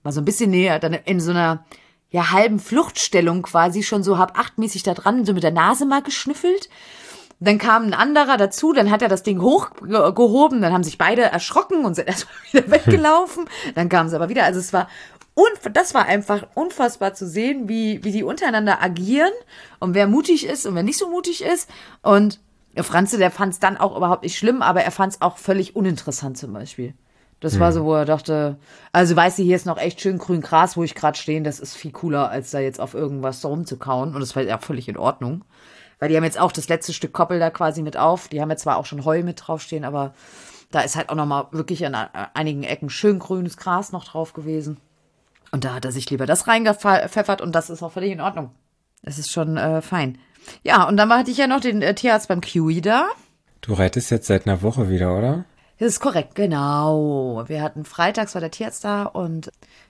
war so ein bisschen näher, dann in so einer ja halben Fluchtstellung quasi schon so halb achtmäßig da dran, so mit der Nase mal geschnüffelt. Dann kam ein anderer dazu, dann hat er das Ding hochgehoben, dann haben sich beide erschrocken und sind erstmal wieder weggelaufen. Dann kamen sie aber wieder. Also das war einfach unfassbar zu sehen, wie die untereinander agieren und wer mutig ist und wer nicht so mutig ist. Und Franze, der fand es dann auch überhaupt nicht schlimm, aber er fand es auch völlig uninteressant zum Beispiel. Das war so, wo er dachte, also weißt du, hier ist noch echt schön grün Gras, wo ich gerade stehe, das ist viel cooler, als da jetzt auf irgendwas rumzukauen. Und das war ja völlig in Ordnung. Weil die haben jetzt auch das letzte Stück Koppel da quasi mit auf. Die haben jetzt zwar auch schon Heu mit draufstehen, aber da ist halt auch nochmal wirklich an einigen Ecken schön grünes Gras noch drauf gewesen. Und da hat er sich lieber das reingepfeffert und das ist auch völlig in Ordnung. Das ist schon fein. Ja, und dann hatte ich ja noch den Tierarzt beim Kiwi da. Du reitest jetzt seit einer Woche wieder, oder? Das ist korrekt, genau. Wir hatten freitags war der Tierarzt da und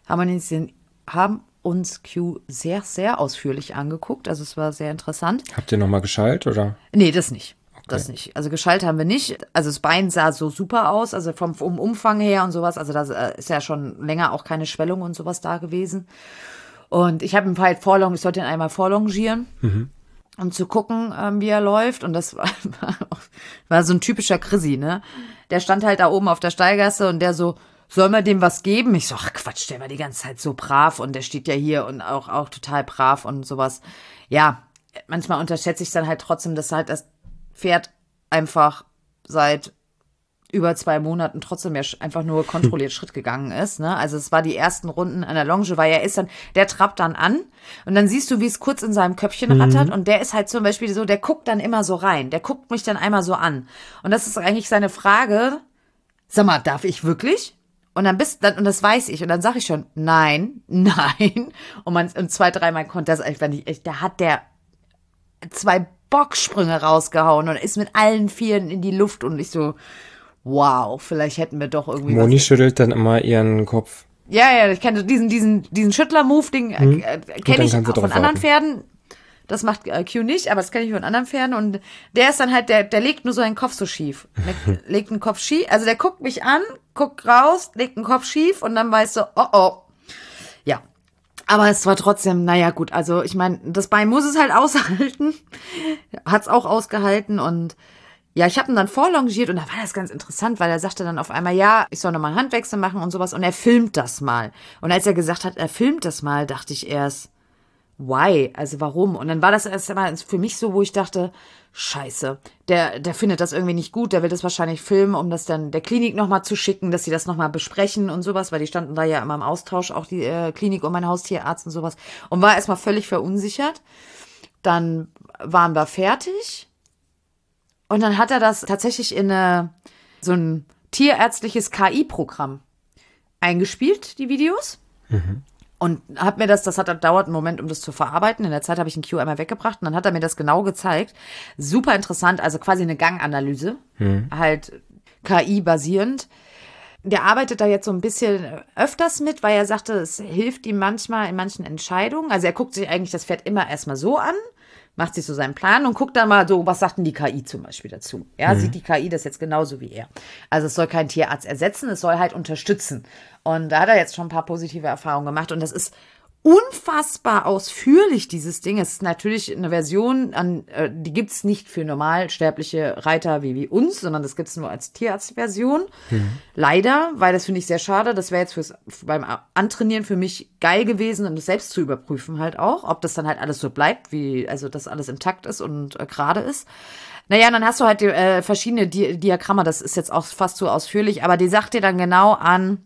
haben uns Q sehr, sehr ausführlich angeguckt. Also es war sehr interessant. Habt ihr nochmal geschallt, oder? Nee, das nicht. Okay. Das nicht. Also geschallt haben wir nicht. Also das Bein sah so super aus, also vom Umfang her und sowas. Also da ist ja schon länger auch keine Schwellung und sowas da gewesen. Und ich habe ihn halt ich sollte ihn einmal vorlongieren, um zu gucken, wie er läuft. Und das war so ein typischer Chrissy, ne? Der stand halt da oben auf der Steigasse und der so, soll man dem was geben? Ich so, ach Quatsch, der war die ganze Zeit so brav und der steht ja hier und auch total brav und sowas. Ja, manchmal unterschätze ich dann halt trotzdem, dass halt das Pferd einfach seit über 2 Monaten trotzdem ja einfach nur kontrolliert Schritt gegangen ist, ne? Also es war die ersten Runden an der Longe, weil der trappt dann an und dann siehst du, wie es kurz in seinem Köpfchen rattert und der ist halt zum Beispiel so, der guckt dann immer so rein, der guckt mich dann einmal so an und das ist eigentlich seine Frage, sag mal, darf ich wirklich? Und und das weiß ich. Und dann sage ich schon, nein. Und 2, 3 Mal konnte das einfach nicht. Da hat der 2 Bocksprünge rausgehauen und ist mit allen Vieren in die Luft. Und ich so, wow, vielleicht hätten wir doch irgendwie Moni schüttelt dann immer ihren Kopf. Ja, ich kenne diesen Schüttler-Move-Ding, kenne ich auch von anderen Pferden. Das macht Q nicht, aber das kenne ich von anderen Pferden. Und der ist dann halt, der legt nur so einen Kopf so schief. Legt den Kopf schief. Also der guckt mich an, guckt raus, legt den Kopf schief und dann weißt du, oh. Ja. Aber es war trotzdem, naja, gut. Also ich meine, das Bein muss es halt aushalten. Hat's auch ausgehalten und ja, ich habe ihn dann vorlongiert und da war das ganz interessant, weil er sagte dann auf einmal, ja, ich soll nochmal einen Handwechsel machen und sowas und er filmt das mal. Und als er gesagt hat, er filmt das mal, dachte ich erst, why? Also warum? Und dann war das erst einmal für mich so, wo ich dachte, scheiße, der findet das irgendwie nicht gut, der will das wahrscheinlich filmen, um das dann der Klinik nochmal zu schicken, dass sie das nochmal besprechen und sowas, weil die standen da ja immer im Austausch, auch die Klinik und mein Haustierarzt und sowas. Und war erstmal völlig verunsichert. Dann waren wir fertig und dann hat er das tatsächlich in so ein tierärztliches KI-Programm eingespielt, die Videos. Und hat mir das dauert einen Moment, um das zu verarbeiten. In der Zeit habe ich einen Q einmal weggebracht und dann hat er mir das genau gezeigt. Super interessant, also quasi eine Ganganalyse, halt KI-basierend. Der arbeitet da jetzt so ein bisschen öfters mit, weil er sagte, es hilft ihm manchmal in manchen Entscheidungen. Also er guckt sich eigentlich das Pferd immer erstmal so an, macht sich so seinen Plan und guckt dann mal so, was sagt denn die KI zum Beispiel dazu? Ja, sieht die KI das jetzt genauso wie er? Also es soll kein Tierarzt ersetzen, es soll halt unterstützen. Und da hat er jetzt schon ein paar positive Erfahrungen gemacht und das ist unfassbar ausführlich, dieses Ding. Es ist natürlich eine Version, die gibt's nicht für normalsterbliche Reiter wie uns, sondern das gibt's nur als Tierarztversion. Leider, weil das finde ich sehr schade. Das wäre jetzt beim Antrainieren für mich geil gewesen, um das selbst zu überprüfen halt auch, ob das dann halt alles so bleibt, also dass alles intakt ist und gerade ist. Naja, dann hast du halt verschiedene Diagramme, das ist jetzt auch fast zu ausführlich, aber die sagt dir dann genau an,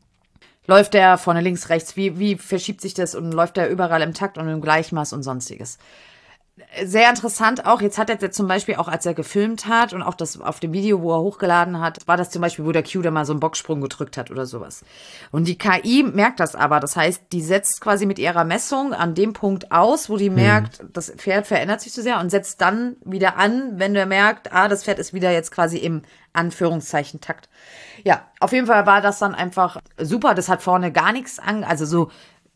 läuft der vorne links, rechts, wie verschiebt sich das und läuft der überall im Takt und im Gleichmaß und sonstiges. Sehr interessant auch, jetzt hat er zum Beispiel auch, als er gefilmt hat und auch das auf dem Video, wo er hochgeladen hat, war das zum Beispiel, wo der Q da mal so einen Bocksprung gedrückt hat oder sowas. Und die KI merkt das aber, das heißt, die setzt quasi mit ihrer Messung an dem Punkt aus, wo die merkt, das Pferd verändert sich zu sehr und setzt dann wieder an, wenn der merkt, das Pferd ist wieder jetzt quasi im Anführungszeichen Takt. Ja, auf jeden Fall war das dann einfach super, das hat vorne gar nichts also so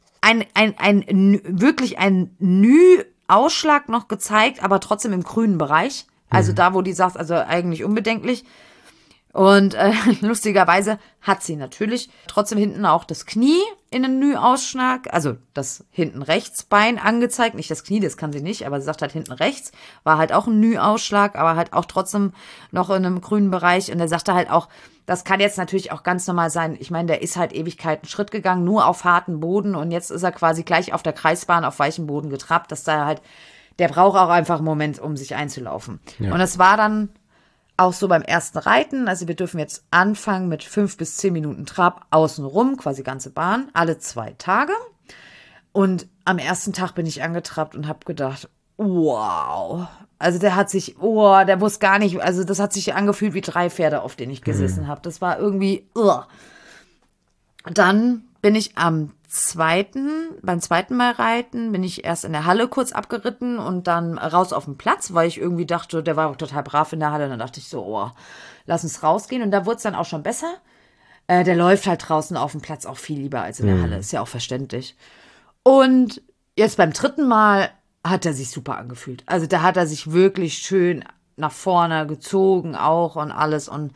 wirklich ein Ausschlag noch gezeigt, aber trotzdem im grünen Bereich. Also da, wo die sagt, also eigentlich unbedenklich. Und lustigerweise hat sie natürlich trotzdem hinten auch das Knie in einen Nü-Ausschlag, also das hinten rechts Bein angezeigt, nicht das Knie, das kann sie nicht, aber sie sagt halt hinten rechts, war halt auch ein Nü-Ausschlag, aber halt auch trotzdem noch in einem grünen Bereich. Und er sagte halt auch, das kann jetzt natürlich auch ganz normal sein. Ich meine, der ist halt Ewigkeiten Schritt gegangen, nur auf harten Boden und jetzt ist er quasi gleich auf der Kreisbahn auf weichem Boden getrabt, dass da halt, der braucht auch einfach einen Moment, um sich einzulaufen. Ja. Und das war dann auch so beim ersten Reiten, also wir dürfen jetzt anfangen mit 5 bis 10 Minuten Trab außenrum, quasi ganze Bahn, alle 2 Tage. Und am ersten Tag bin ich angetrabt und habe gedacht, wow. Also der wusste gar nicht, also das hat sich angefühlt wie 3 Pferde, auf denen ich gesessen habe. Das war irgendwie, Dann bin ich beim zweiten Mal reiten, bin ich erst in der Halle kurz abgeritten und dann raus auf den Platz, weil ich irgendwie dachte, der war total brav in der Halle. Und dann dachte ich so, lass uns rausgehen. Und da wurde es dann auch schon besser. Der läuft halt draußen auf dem Platz auch viel lieber als in der Halle. Ist ja auch verständlich. Und jetzt beim 3. Mal hat er sich super angefühlt. Also da hat er sich wirklich schön nach vorne gezogen auch und alles. Und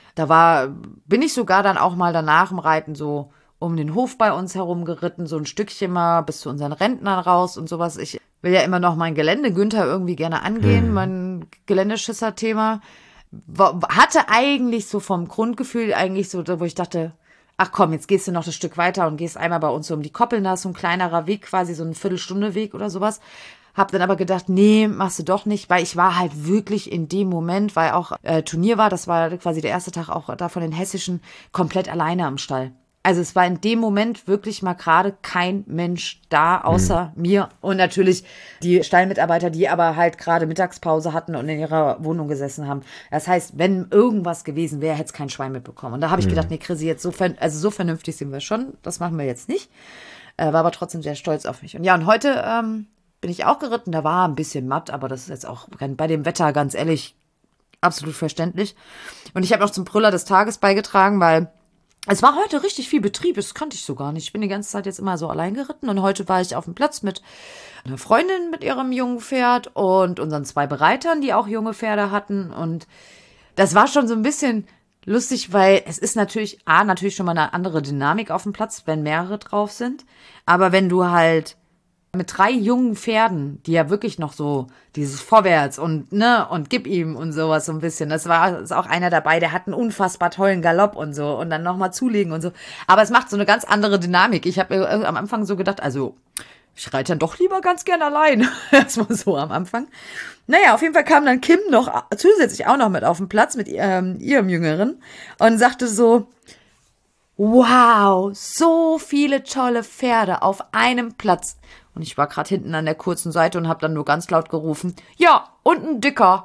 bin ich sogar dann auch mal danach im Reiten so um den Hof bei uns herum geritten, so ein Stückchen mal bis zu unseren Rentnern raus und sowas. Ich will ja immer noch mein Gelände Günther irgendwie gerne angehen, mein Geländeschisser-Thema. Hatte eigentlich so vom Grundgefühl eigentlich so, wo ich dachte, ach komm, jetzt gehst du noch das Stück weiter und gehst einmal bei uns so um die Koppeln, da ist so ein kleinerer Weg, quasi so ein Viertelstunde-Weg oder sowas. Hab dann aber gedacht, nee, machst du doch nicht, weil ich war halt wirklich in dem Moment, weil auch Turnier war, das war quasi der erste Tag auch da von den Hessischen, komplett alleine am Stall. Also es war in dem Moment wirklich mal gerade kein Mensch da, außer mir und natürlich die Stallmitarbeiter, die aber halt gerade Mittagspause hatten und in ihrer Wohnung gesessen haben. Das heißt, wenn irgendwas gewesen wäre, hätte es kein Schwein mitbekommen. Und da habe ich gedacht, nee, Chrissy, jetzt so vernünftig sind wir schon, das machen wir jetzt nicht. War aber trotzdem sehr stolz auf mich. Und ja, und heute bin ich auch geritten, da war ein bisschen matt, aber das ist jetzt auch bei dem Wetter, ganz ehrlich, absolut verständlich. Und ich habe noch zum Brüller des Tages beigetragen, weil es war heute richtig viel Betrieb, das kannte ich so gar nicht. Ich bin die ganze Zeit jetzt immer so allein geritten und heute war ich auf dem Platz mit einer Freundin mit ihrem jungen Pferd und unseren 2 Bereitern, die auch junge Pferde hatten. Und das war schon so ein bisschen lustig, weil es ist natürlich schon mal eine andere Dynamik auf dem Platz, wenn mehrere drauf sind. Aber wenn du halt mit 3 jungen Pferden, die ja wirklich noch so dieses Vorwärts und gib ihm und sowas so ein bisschen. Ist auch einer dabei, der hat einen unfassbar tollen Galopp und so und dann nochmal zulegen und so. Aber es macht so eine ganz andere Dynamik. Ich habe mir am Anfang so gedacht, also ich reite dann doch lieber ganz gern allein. Erstmal so am Anfang. Naja, auf jeden Fall kam dann Kim noch zusätzlich auch noch mit auf den Platz mit ihrem Jüngeren und sagte so, wow, so viele tolle Pferde auf einem Platz. Und ich war gerade hinten an der kurzen Seite und habe dann nur ganz laut gerufen, ja, und ein Dicker.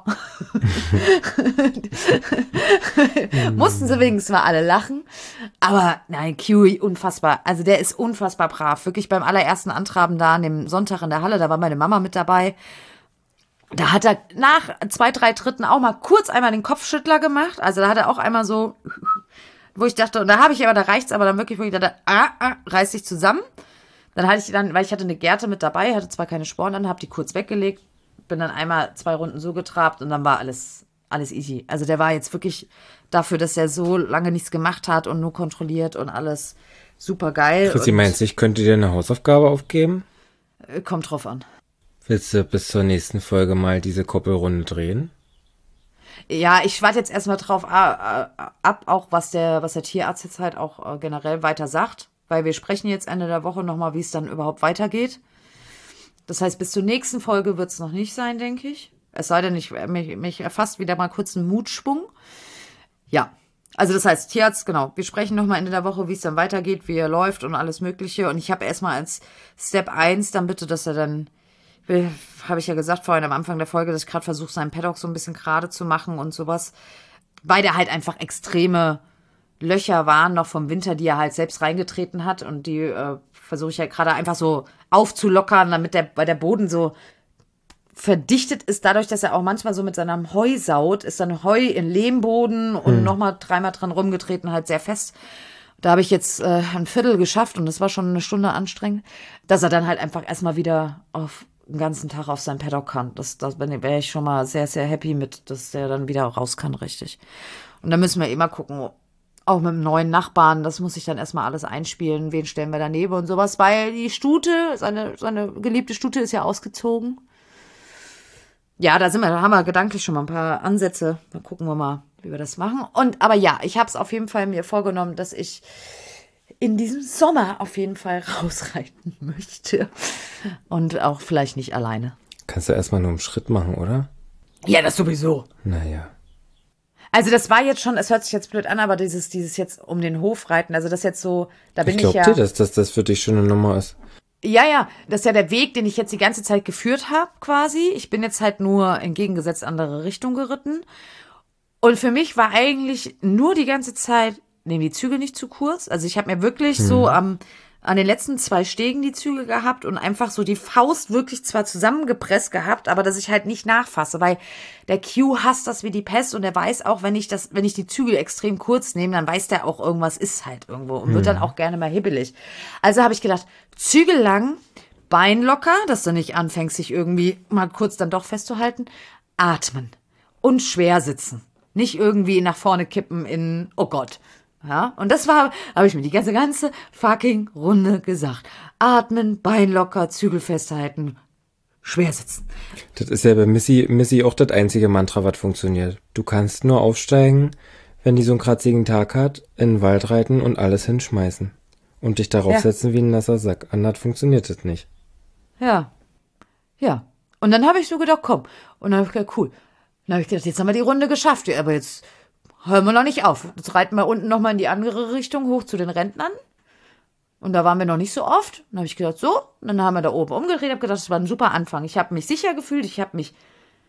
Mussten sie wenigstens mal alle lachen. Aber nein, Kiwi, unfassbar. Also der ist unfassbar brav. Wirklich beim allerersten Antraben da an dem Sonntag in der Halle, da war meine Mama mit dabei. Da hat er nach 2, 3 Tritten auch mal kurz einmal den Kopfschüttler gemacht. Also da hat er auch einmal so, wo ich dachte, und da reicht's aber dann wirklich, wo ich dachte, reiß dich zusammen. Dann hatte ich weil ich hatte eine Gerte mit dabei, hatte zwar keine Sporen, dann habe die kurz weggelegt, bin dann einmal 2 Runden so getrabt und dann war alles easy. Also der war jetzt wirklich dafür, dass er so lange nichts gemacht hat und nur kontrolliert und alles super geil. Chrissy, meinst du, ich könnte dir eine Hausaufgabe aufgeben? Kommt drauf an. Willst du bis zur nächsten Folge mal diese Koppelrunde drehen? Ja, ich warte jetzt erstmal drauf ab, auch was der Tierarzt jetzt halt auch generell weiter sagt. Weil wir sprechen jetzt Ende der Woche nochmal, wie es dann überhaupt weitergeht. Das heißt, bis zur nächsten Folge wird es noch nicht sein, denke ich. Es sei denn, mich erfasst wieder mal kurz ein Mutschwung. Ja, also das heißt, Tierarzt, genau. Wir sprechen nochmal Ende der Woche, wie es dann weitergeht, wie er läuft und alles Mögliche. Und ich habe erstmal als Step 1 dann bitte, dass er dann, habe ich ja gesagt vorhin am Anfang der Folge, dass ich gerade versuche, seinen Paddock so ein bisschen gerade zu machen und sowas. Weil der halt einfach extreme Löcher waren noch vom Winter, die er halt selbst reingetreten hat und die versuche ich ja gerade einfach so aufzulockern, damit weil der Boden so verdichtet ist, dadurch, dass er auch manchmal so mit seinem Heu saut, ist dann Heu in Lehmboden und nochmal 3-mal dran rumgetreten, halt sehr fest. Da habe ich jetzt ein Viertel geschafft und das war schon eine Stunde anstrengend, dass er dann halt einfach erstmal wieder auf den ganzen Tag auf sein Paddock kann. Das wäre ich schon mal sehr, sehr happy mit, dass der dann wieder raus kann, richtig. Und da müssen wir immer gucken, auch mit dem neuen Nachbarn, das muss ich dann erstmal alles einspielen, wen stellen wir daneben und sowas, weil die Stute, seine geliebte Stute ist ja ausgezogen. Ja, da haben wir gedanklich schon mal ein paar Ansätze. Dann gucken wir mal, wie wir das machen. Aber ja, ich habe es auf jeden Fall mir vorgenommen, dass ich in diesem Sommer auf jeden Fall rausreiten möchte. Und auch vielleicht nicht alleine. Kannst du erstmal nur einen Schritt machen, oder? Ja, das sowieso. Naja. Also das war jetzt schon, es hört sich jetzt blöd an, aber dieses jetzt um den Hof reiten, also das jetzt so, da bin ich ja... Ich glaube dir, dass das für dich schon eine Nummer ist. Ja, das ist ja der Weg, den ich jetzt die ganze Zeit geführt habe, quasi. Ich bin jetzt halt nur entgegengesetzt andere Richtung geritten. Und für mich war eigentlich nur die ganze Zeit, nehmen die Zügel nicht zu kurz. Also ich habe mir wirklich so an den letzten 2 Stegen die Zügel gehabt und einfach so die Faust wirklich zwar zusammengepresst gehabt, aber dass ich halt nicht nachfasse, weil der Q hasst das wie die Pest und er weiß auch, wenn ich die Zügel extrem kurz nehme, dann weiß der auch, irgendwas ist halt irgendwo und wird dann auch gerne mal hibbelig. Also habe ich gedacht, Zügel lang, Bein locker, dass du nicht anfängst, sich irgendwie mal kurz dann doch festzuhalten, atmen und schwer sitzen. Nicht irgendwie nach vorne kippen in, oh Gott. Ja, und das habe ich mir die ganze fucking Runde gesagt. Atmen, Bein locker, Zügel festhalten, schwer sitzen. Das ist ja bei Missy auch das einzige Mantra, was funktioniert. Du kannst nur aufsteigen, wenn die so einen kratzigen Tag hat, in den Wald reiten und alles hinschmeißen. Und dich darauf setzen wie ein nasser Sack. Anders funktioniert das nicht. Ja. Und dann habe ich so gedacht, komm. Und dann habe ich gedacht, cool. Dann habe ich gedacht, jetzt haben wir die Runde geschafft. Ja, aber jetzt hören wir noch nicht auf. Jetzt reiten wir unten nochmal in die andere Richtung, hoch zu den Rentnern. Und da waren wir noch nicht so oft. Dann habe ich gedacht, so. Und dann haben wir da oben umgedreht. Habe gedacht, das war ein super Anfang. Ich habe mich sicher gefühlt. Ich habe mich,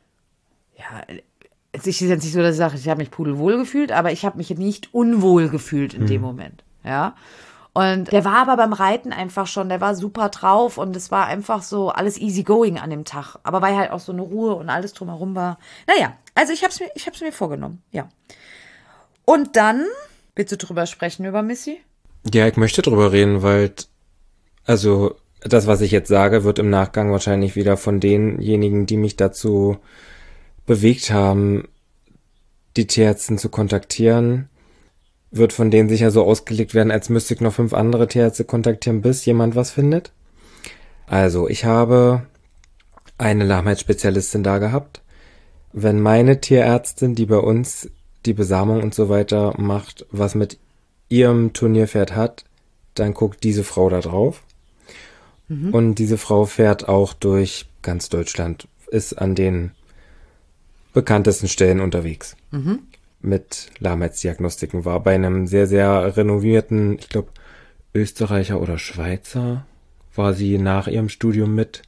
es ist jetzt nicht so, dass ich sage, ich habe mich pudelwohl gefühlt, aber ich habe mich nicht unwohl gefühlt in dem Moment. Ja. Und der war aber beim Reiten einfach schon, der war super drauf und es war einfach so alles easy going an dem Tag. Aber weil halt auch so eine Ruhe und alles drumherum war. Naja, also ich hab's mir vorgenommen, ja. Und dann, willst du drüber sprechen über Missy? Ja, ich möchte drüber reden, weil, also, das, was ich jetzt sage, wird im Nachgang wahrscheinlich wieder von denjenigen, die mich dazu bewegt haben, die Tierärztin zu kontaktieren, wird von denen sicher so ausgelegt werden, als müsste ich noch 5 andere Tierärzte kontaktieren, bis jemand was findet. Also, ich habe eine Lahmheitsspezialistin da gehabt. Wenn meine Tierärztin, die bei uns die Besamung und so weiter macht, was mit ihrem Turnierpferd hat, dann guckt diese Frau da drauf. Und diese Frau fährt auch durch ganz Deutschland, ist an den bekanntesten Stellen unterwegs. Mit Lahmheitsdiagnostiken, war bei einem sehr, sehr renovierten, ich glaube, Österreicher oder Schweizer, war sie nach ihrem Studium mit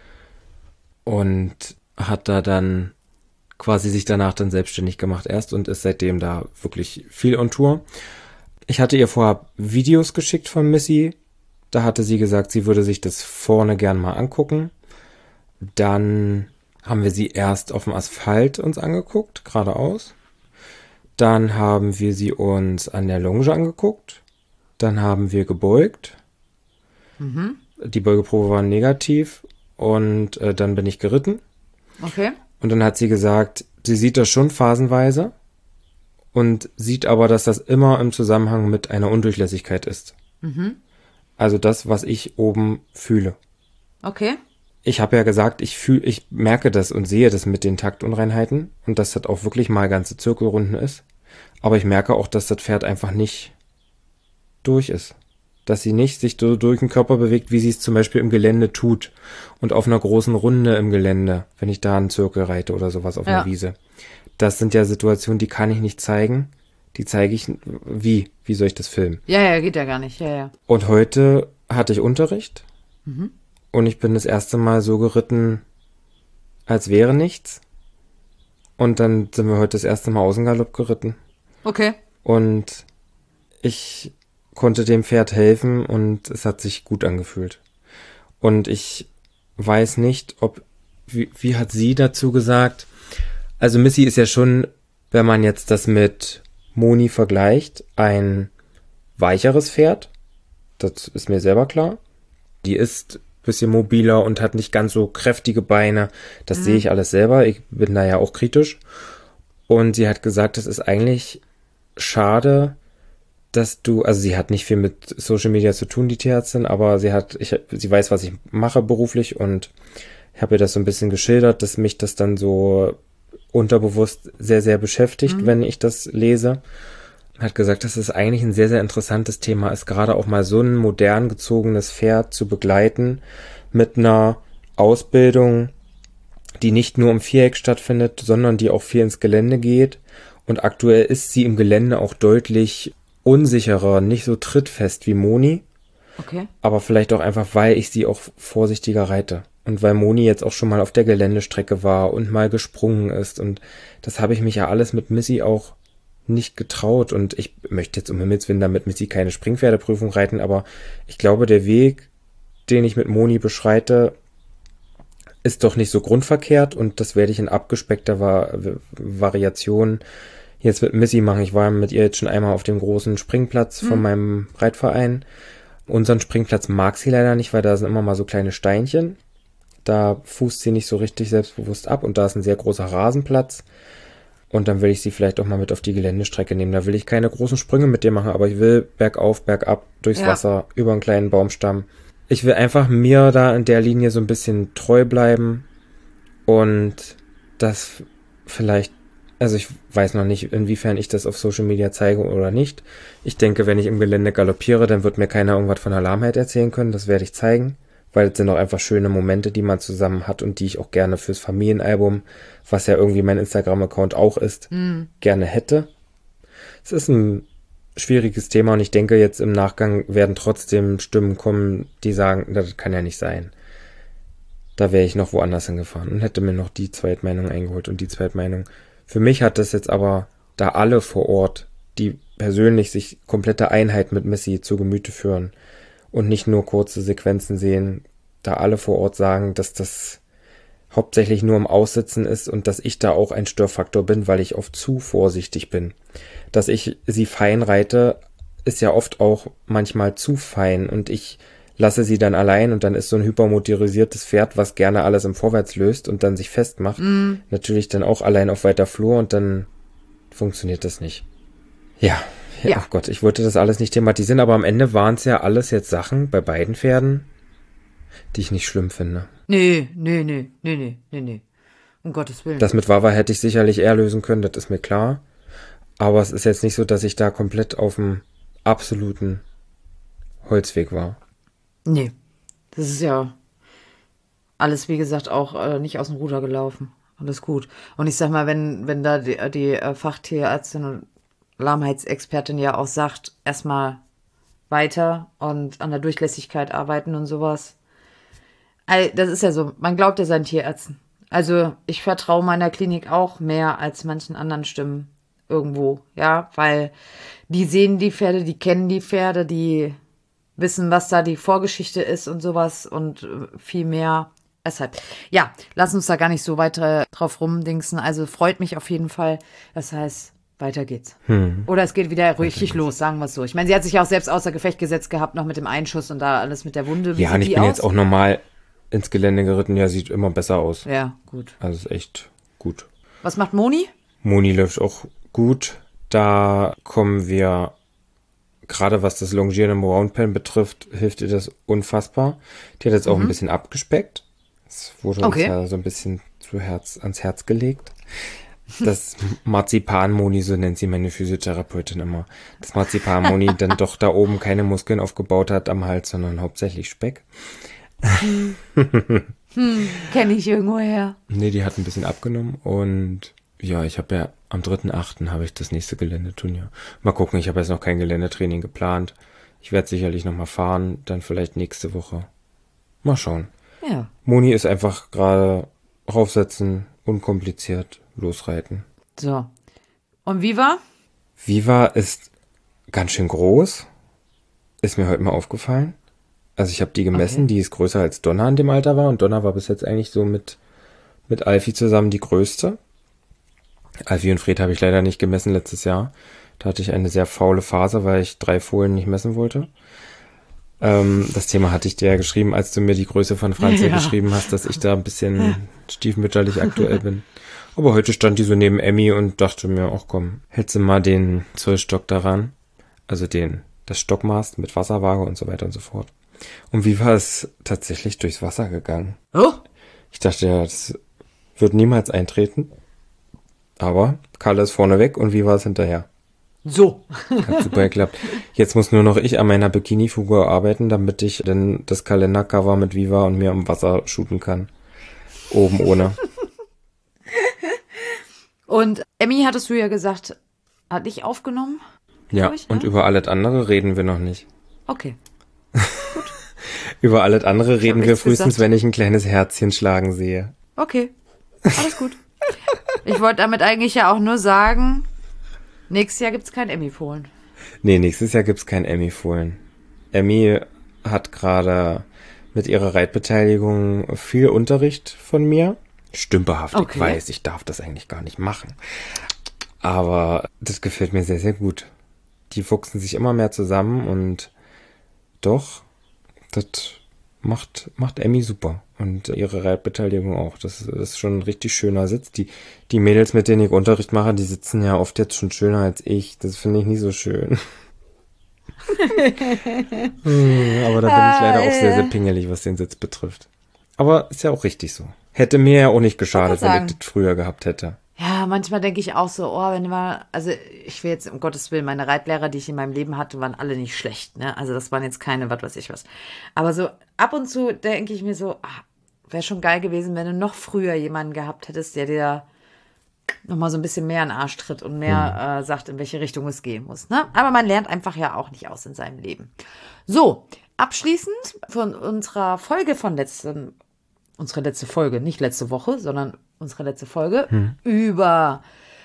und hat da dann quasi sich danach dann selbstständig gemacht erst und ist seitdem da wirklich viel on Tour. Ich hatte ihr vorher Videos geschickt von Missy. Da hatte sie gesagt, sie würde sich das vorne gern mal angucken. Dann haben wir sie erst auf dem Asphalt uns angeguckt, geradeaus. Dann haben wir sie uns an der Longe angeguckt. Dann haben wir gebeugt. Die Beugeprobe war negativ. Und dann bin ich geritten. Okay. Und dann hat sie gesagt, sie sieht das schon phasenweise und sieht aber, dass das immer im Zusammenhang mit einer Undurchlässigkeit ist. Also das, was ich oben fühle. Okay. Ich habe ja gesagt, ich merke das und sehe das mit den Taktunreinheiten und dass das auch wirklich mal ganze Zirkelrunden ist. Aber ich merke auch, dass das Pferd einfach nicht durch ist. Dass sie nicht sich so durch den Körper bewegt, wie sie es zum Beispiel im Gelände tut. Und auf einer großen Runde im Gelände, wenn ich da einen Zirkel reite oder sowas auf einer Wiese. Das sind ja Situationen, die kann ich nicht zeigen. Die zeige ich, wie? Wie soll ich das filmen? Ja, geht ja gar nicht, ja. Und heute hatte ich Unterricht. Und ich bin das erste Mal so geritten, als wäre nichts. Und dann sind wir heute das erste Mal Außengalopp geritten. Okay. Und ich konnte dem Pferd helfen und es hat sich gut angefühlt. Und ich weiß nicht, wie hat sie dazu gesagt? Also Missy ist ja schon, wenn man jetzt das mit Moni vergleicht, ein weicheres Pferd. Das ist mir selber klar. Die ist ein bisschen mobiler und hat nicht ganz so kräftige Beine. Das sehe ich alles selber. Ich bin da ja auch kritisch. Und sie hat gesagt, das ist eigentlich schade, dass also sie hat nicht viel mit Social Media zu tun, die Tierärztin, aber sie weiß, was ich mache beruflich und ich habe ihr das so ein bisschen geschildert, dass mich das dann so unterbewusst sehr, sehr beschäftigt, wenn ich das lese. Hat gesagt, dass es eigentlich ein sehr, sehr interessantes Thema ist, gerade auch mal so ein modern gezogenes Pferd zu begleiten mit einer Ausbildung, die nicht nur im Viereck stattfindet, sondern die auch viel ins Gelände geht. Und aktuell ist sie im Gelände auch deutlich unsicherer, nicht so trittfest wie Moni. Okay. Aber vielleicht auch einfach, weil ich sie auch vorsichtiger reite. Und weil Moni jetzt auch schon mal auf der Geländestrecke war und mal gesprungen ist. Und das habe ich mich ja alles mit Missy auch nicht getraut. Und ich möchte jetzt um Himmels Willen damit Missy keine Springpferdeprüfung reiten. Aber ich glaube, der Weg, den ich mit Moni beschreite, ist doch nicht so grundverkehrt. Und das werde ich in abgespeckter Variation jetzt mit Missy machen. Ich war mit ihr jetzt schon einmal auf dem großen Springplatz von meinem Reitverein. Unseren Springplatz mag sie leider nicht, weil da sind immer mal so kleine Steinchen. Da fußt sie nicht so richtig selbstbewusst ab und da ist ein sehr großer Rasenplatz. Und dann will ich sie vielleicht auch mal mit auf die Geländestrecke nehmen. Da will ich keine großen Sprünge mit dir machen, aber ich will bergauf, bergab, durchs Wasser, über einen kleinen Baumstamm. Ich will einfach mir da in der Linie so ein bisschen treu bleiben und das vielleicht, also ich weiß noch nicht, inwiefern ich das auf Social Media zeige oder nicht. Ich denke, wenn ich im Gelände galoppiere, dann wird mir keiner irgendwas von der Lahmheit erzählen können. Das werde ich zeigen, weil es sind auch einfach schöne Momente, die man zusammen hat und die ich auch gerne fürs Familienalbum, was ja irgendwie mein Instagram-Account auch ist, gerne hätte. Es ist ein schwieriges Thema und ich denke, jetzt im Nachgang werden trotzdem Stimmen kommen, die sagen, das kann ja nicht sein. Da wäre ich noch woanders hingefahren und hätte mir noch die Zweitmeinung eingeholt und die Zweitmeinung. Für mich hat das jetzt aber, da alle vor Ort, die persönlich sich komplette Einheit mit Missy zu Gemüte führen und nicht nur kurze Sequenzen sehen, da alle vor Ort sagen, dass das hauptsächlich nur im Aussitzen ist und dass ich da auch ein Störfaktor bin, weil ich oft zu vorsichtig bin. Dass ich sie fein reite, ist ja oft auch manchmal zu fein und ich lasse sie dann allein und dann ist so ein hypermotorisiertes Pferd, was gerne alles im Vorwärts löst und dann sich festmacht, natürlich dann auch allein auf weiter Flur und dann funktioniert das nicht. Ja, oh Gott, ich wollte das alles nicht thematisieren, aber am Ende waren es ja alles jetzt Sachen bei beiden Pferden, die ich nicht schlimm finde. Nee. Um Gottes Willen. Das mit Wawa hätte ich sicherlich eher lösen können, das ist mir klar. Aber es ist jetzt nicht so, dass ich da komplett auf dem absoluten Holzweg war. Nee. Das ist ja alles, wie gesagt, auch nicht aus dem Ruder gelaufen. Alles gut. Und ich sag mal, wenn da die Fachtierärztin und Lahmheitsexpertin ja auch sagt, erstmal weiter und an der Durchlässigkeit arbeiten und sowas. Das ist ja so, man glaubt ja seinen Tierärzten. Also ich vertraue meiner Klinik auch mehr als manchen anderen Stimmen irgendwo, ja, weil die sehen die Pferde, die kennen die Pferde, die wissen, was da die Vorgeschichte ist und sowas und viel mehr. Deshalb, ja, lass uns da gar nicht so weiter drauf rumdingsen. Also freut mich auf jeden Fall. Das heißt, weiter geht's. Oder es geht wieder richtig los, sagen wir es so. Ich meine, sie hat sich ja auch selbst außer Gefecht gesetzt gehabt, noch mit dem Einschuss und da alles mit der Wunde. Wie ja, und ich bin jetzt auch normal ins Gelände geritten. Ja, sieht immer besser aus. Ja, gut. Also ist echt gut. Was macht Moni? Moni läuft auch gut. Da kommen wir, gerade was das Longieren im Roundpen betrifft, hilft ihr das unfassbar. Die hat jetzt auch ein bisschen abgespeckt. Das wurde uns ja so ein bisschen ans Herz gelegt. Das Marzipan-Moni, so nennt sie meine Physiotherapeutin immer. Das Marzipan-Moni dann doch da oben keine Muskeln aufgebaut hat am Hals, sondern hauptsächlich Speck. Kenne ich irgendwoher. Nee, die hat ein bisschen abgenommen und ja, ich habe ja am 3.8. habe ich das nächste Geländeturnier. Mal gucken, ich habe jetzt noch kein Geländetraining geplant. Ich werde sicherlich nochmal fahren, dann vielleicht nächste Woche. Mal schauen. Ja. Moni ist einfach gerade raufsetzen, unkompliziert, losreiten. So. Und Viva? Viva ist ganz schön groß. Ist mir heute mal aufgefallen. Also ich habe die gemessen, die ist größer als Donna in dem Alter war und Donna war bis jetzt eigentlich so mit Alfie zusammen die größte. Alfie und Fred habe ich leider nicht gemessen letztes Jahr. Da hatte ich eine sehr faule Phase, weil ich 3 Fohlen nicht messen wollte. Das Thema hatte ich dir ja geschrieben, als du mir die Größe von Franzi geschrieben hast, dass ich da ein bisschen stiefmütterlich aktuell bin. Aber heute stand die so neben Emmy und dachte mir, ach komm, hältst du mal den Zollstock daran. Also das Stockmaß mit Wasserwaage und so weiter und so fort. Und Viva ist tatsächlich durchs Wasser gegangen. Oh. Ich dachte ja, das wird niemals eintreten. Aber Kalle ist vorne weg und Viva ist hinterher. So. Hat super geklappt. Jetzt muss nur noch ich an meiner Bikini-Figur arbeiten, damit ich dann das Kalendercover mit Viva und mir im Wasser shooten kann. Oben ohne. Und Emmy, hattest du ja gesagt, hat dich aufgenommen? Ja, Ich, ne? und über alles andere reden wir noch nicht. Okay. Über alles andere reden wir nichts frühestens, gesagt. wenn ich ein kleines Herzchen schlagen sehe. Okay. Alles gut. Ich wollte damit eigentlich ja auch nur sagen, nächstes Jahr gibt's kein Emmy-Fohlen. Nee, nächstes Jahr gibt's kein Emmy-Fohlen. Emmy hat gerade mit ihrer Reitbeteiligung viel Unterricht von mir. Stümperhaft, Okay. Ich weiß, ich darf das eigentlich gar nicht machen. Aber das gefällt mir sehr, sehr gut. Die fuchsen sich immer mehr zusammen und doch, das macht Emmy super. Und ihre Reitbeteiligung auch. Das ist schon ein richtig schöner Sitz. Die Mädels, mit denen ich Unterricht mache, die sitzen ja oft jetzt schon schöner als ich. Das finde ich nie so schön. Aber da bin ich leider auch sehr, sehr pingelig, was den Sitz betrifft. Aber ist ja auch richtig so. Hätte mir ja auch nicht geschadet, wenn ich das früher gehabt hätte. Ja, manchmal denke ich auch so, oh, wenn man, also ich will jetzt, um Gottes Willen, meine Reitlehrer, die ich in meinem Leben hatte, waren alle nicht schlecht, ne? Also das waren jetzt keine, was weiß ich was. Aber so ab und zu denke ich mir so, wäre schon geil gewesen, wenn du noch früher jemanden gehabt hättest, der dir nochmal so ein bisschen mehr in den Arsch tritt und mehr sagt, in welche Richtung es gehen muss, ne? Aber man lernt einfach ja auch nicht aus in seinem Leben. So, abschließend von unserer Folge unsere letzte Folge, nicht letzte Woche, sondern unsere letzte Folge über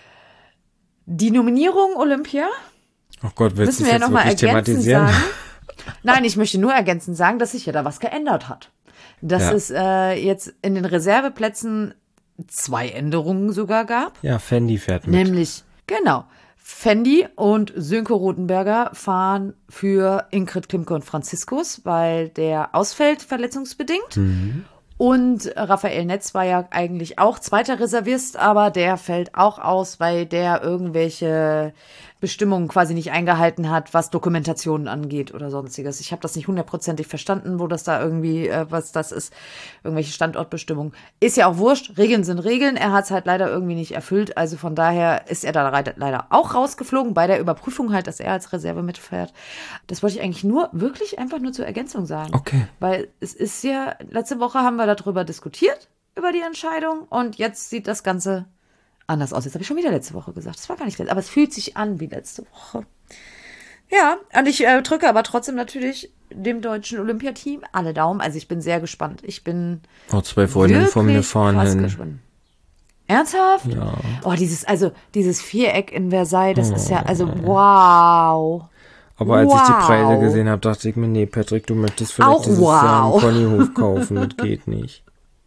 die Nominierung Olympia. Oh Gott, willst du Müssen wir das ja jetzt nochmal wirklich ergänzend thematisieren? sagen. Nein, ich möchte nur ergänzend sagen, dass sich ja da was geändert hat. Dass Ja. es jetzt in den Reserveplätzen 2 Änderungen sogar gab. Ja, Fendi fährt mit. Nämlich, genau, Fendi und Sönke Rothenberger fahren für Ingrid Klimke und Franziskus, weil der ausfällt verletzungsbedingt. Und Raphael Netz war ja eigentlich auch zweiter Reservist, aber der fällt auch aus, weil der irgendwelche Bestimmungen quasi nicht eingehalten hat, was Dokumentationen angeht oder sonstiges. Ich habe das nicht 100%ig verstanden, wo das da irgendwie, was das ist, irgendwelche Standortbestimmungen. Ist ja auch wurscht, Regeln sind Regeln. Er hat es halt leider irgendwie nicht erfüllt, also von daher ist er da leider auch rausgeflogen, bei der Überprüfung halt, dass er als Reserve mitfährt. Das wollte ich eigentlich wirklich einfach nur zur Ergänzung sagen. Okay. Weil es ist ja, letzte Woche haben wir darüber diskutiert, über die Entscheidung und jetzt sieht das Ganze anders aus. Jetzt habe ich schon wieder letzte Woche gesagt. Das war gar nicht letzte, aber es fühlt sich an wie letzte Woche. Ja, und ich drücke aber trotzdem natürlich dem deutschen Olympiateam alle Daumen. Also ich bin sehr gespannt. Ich bin 2 Freundinnen von mir wirklich fahren krass hin. gespannt. Ernsthaft? Ja. Oh, dieses Viereck in Versailles, das ist ja, also wow. Aber als ich die Preise Wow. gesehen habe, dachte ich mir, nee, Patrick, du möchtest vielleicht Auch dieses Jahr einen wow. Ponyhof kaufen. Das geht nicht.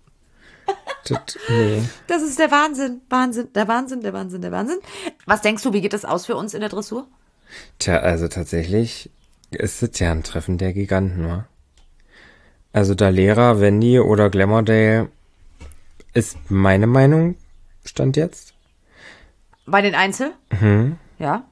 Nee. Das ist der Wahnsinn. Der Wahnsinn. Was denkst du, wie geht das aus für uns in der Dressur? Tja, also tatsächlich ist es ja ein Treffen der Giganten, wa? Also da Lehrer, Wendy oder Glamourdale ist meine Meinung, Stand jetzt. Bei den Einzel? Ja.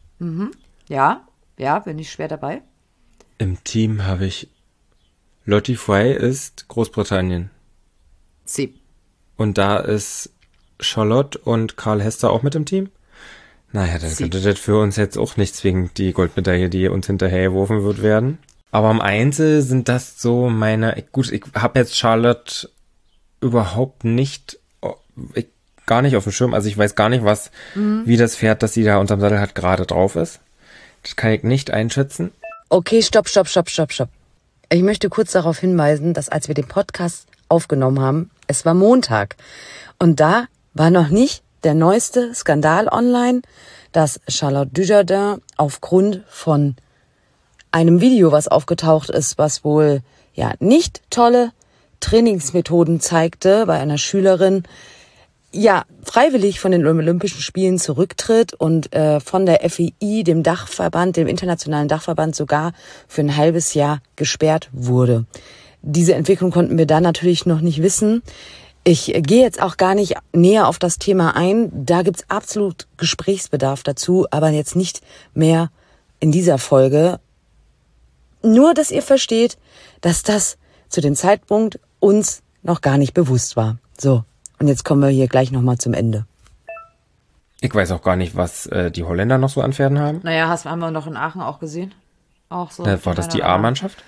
Ja, bin ich schwer dabei. Im Team habe ich Lottie Fry ist Großbritannien. C. Und da ist Charlotte und Karl Hester auch mit im Team? Naja, dann könnte das für uns jetzt auch nicht zwingend die Goldmedaille, die uns hinterhergeworfen wird, werden. Aber am Einzel sind das so meine... Gut, ich habe jetzt Charlotte überhaupt nicht... gar nicht auf dem Schirm. Also ich weiß gar nicht, wie das Pferd, das sie da unterm Sattel hat, gerade drauf ist. Das kann ich nicht einschätzen. Okay, stopp. Ich möchte kurz darauf hinweisen, dass als wir den Podcast aufgenommen haben, es war Montag. Und da war noch nicht der neueste Skandal online, dass Charlotte Dujardin aufgrund von einem Video, was aufgetaucht ist, was wohl ja nicht tolle Trainingsmethoden zeigte bei einer Schülerin, ja, freiwillig von den Olympischen Spielen zurücktritt und von der FII, dem Dachverband, dem internationalen Dachverband, sogar für ein halbes Jahr gesperrt wurde. Diese Entwicklung konnten wir da natürlich noch nicht wissen. Ich gehe jetzt auch gar nicht näher auf das Thema ein. Da gibt's absolut Gesprächsbedarf dazu, aber jetzt nicht mehr in dieser Folge. Nur, dass ihr versteht, dass das zu dem Zeitpunkt uns noch gar nicht bewusst war. So, und jetzt kommen wir hier gleich nochmal zum Ende. Ich weiß auch gar nicht, was die Holländer noch so an Pferden haben. Naja, haben wir noch in Aachen auch gesehen. Auch so. War das die A-Mannschaft?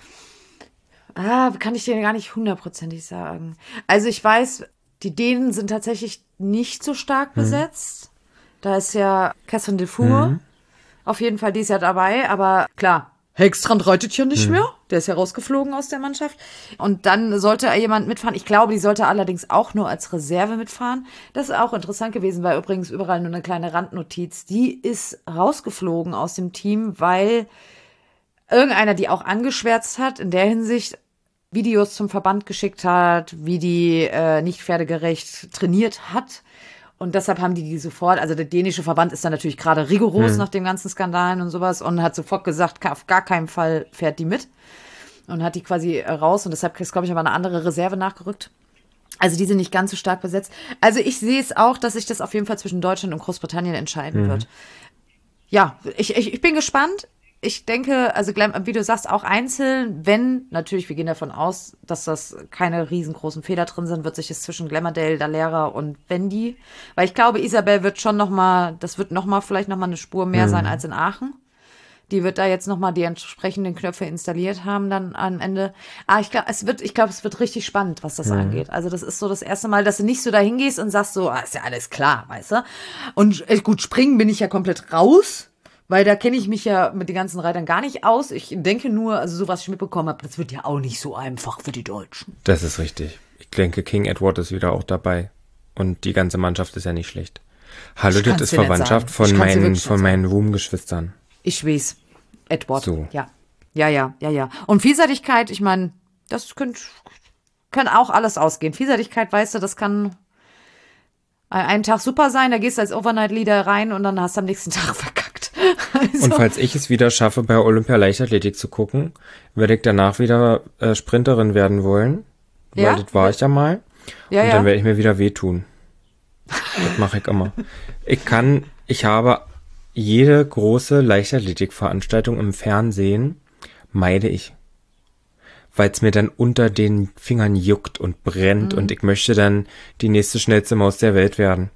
Kann ich dir gar nicht hundertprozentig sagen. Also ich weiß, die Dänen sind tatsächlich nicht so stark besetzt. Da ist ja Catherine Dufour auf jeden Fall dieses Jahr dabei. Aber klar, Hegstrand reitet ja nicht mehr. Der ist ja rausgeflogen aus der Mannschaft. Und dann sollte jemand mitfahren. Ich glaube, die sollte allerdings auch nur als Reserve mitfahren. Das ist auch interessant gewesen, weil übrigens überall nur eine kleine Randnotiz. Die ist rausgeflogen aus dem Team, weil irgendeiner die auch angeschwärzt hat, in der Hinsicht Videos zum Verband geschickt hat, wie die nicht pferdegerecht trainiert hat. Und deshalb haben die sofort, also der dänische Verband ist dann natürlich gerade rigoros nach dem ganzen Skandalen und sowas und hat sofort gesagt, auf gar keinen Fall fährt die mit. Und hat die quasi raus und deshalb ist, glaube ich, aber eine andere Reserve nachgerückt. Also die sind nicht ganz so stark besetzt. Also ich sehe es auch, dass sich das auf jeden Fall zwischen Deutschland und Großbritannien entscheiden wird. Ja, ich bin gespannt. Ich denke, also wie du sagst, auch einzeln, wenn, natürlich, wir gehen davon aus, dass das keine riesengroßen Fehler drin sind, wird sich es zwischen Glamourdale, Dalera und Wendy, weil ich glaube, Isabel wird schon vielleicht nochmal eine Spur mehr sein als in Aachen. Die wird da jetzt nochmal die entsprechenden Knöpfe installiert haben dann am Ende. Ich glaube, es wird richtig spannend, was das angeht. Also das ist so das erste Mal, dass du nicht so dahin gehst und sagst so, ist ja alles klar, weißt du? Und gut, springen bin ich ja komplett raus. Weil da kenne ich mich ja mit den ganzen Reitern gar nicht aus. Ich denke nur, also so was ich mitbekommen habe, das wird ja auch nicht so einfach für die Deutschen. Das ist richtig. Ich denke, King Edward ist wieder auch dabei. Und die ganze Mannschaft ist ja nicht schlecht. Hallo, das ist Verwandtschaft von meinen Wurmgeschwistern. Ich weiß. Edward. So. Ja. Und Vielseitigkeit, ich meine, das kann auch alles ausgehen. Vielseitigkeit, weißt du, das kann einen Tag super sein, da gehst du als Overnight-Leader rein und dann hast du am nächsten Tag verkackt. Also. Und falls ich es wieder schaffe, bei Olympia Leichtathletik zu gucken, werde ich danach wieder Sprinterin werden wollen. Weil das war ich ja mal. Ja, und dann werde ich mir wieder wehtun. Das mache ich immer. Ich habe jede große Leichtathletikveranstaltung im Fernsehen meide ich. Weil es mir dann unter den Fingern juckt und brennt und ich möchte dann die nächste schnellste Maus der Welt werden.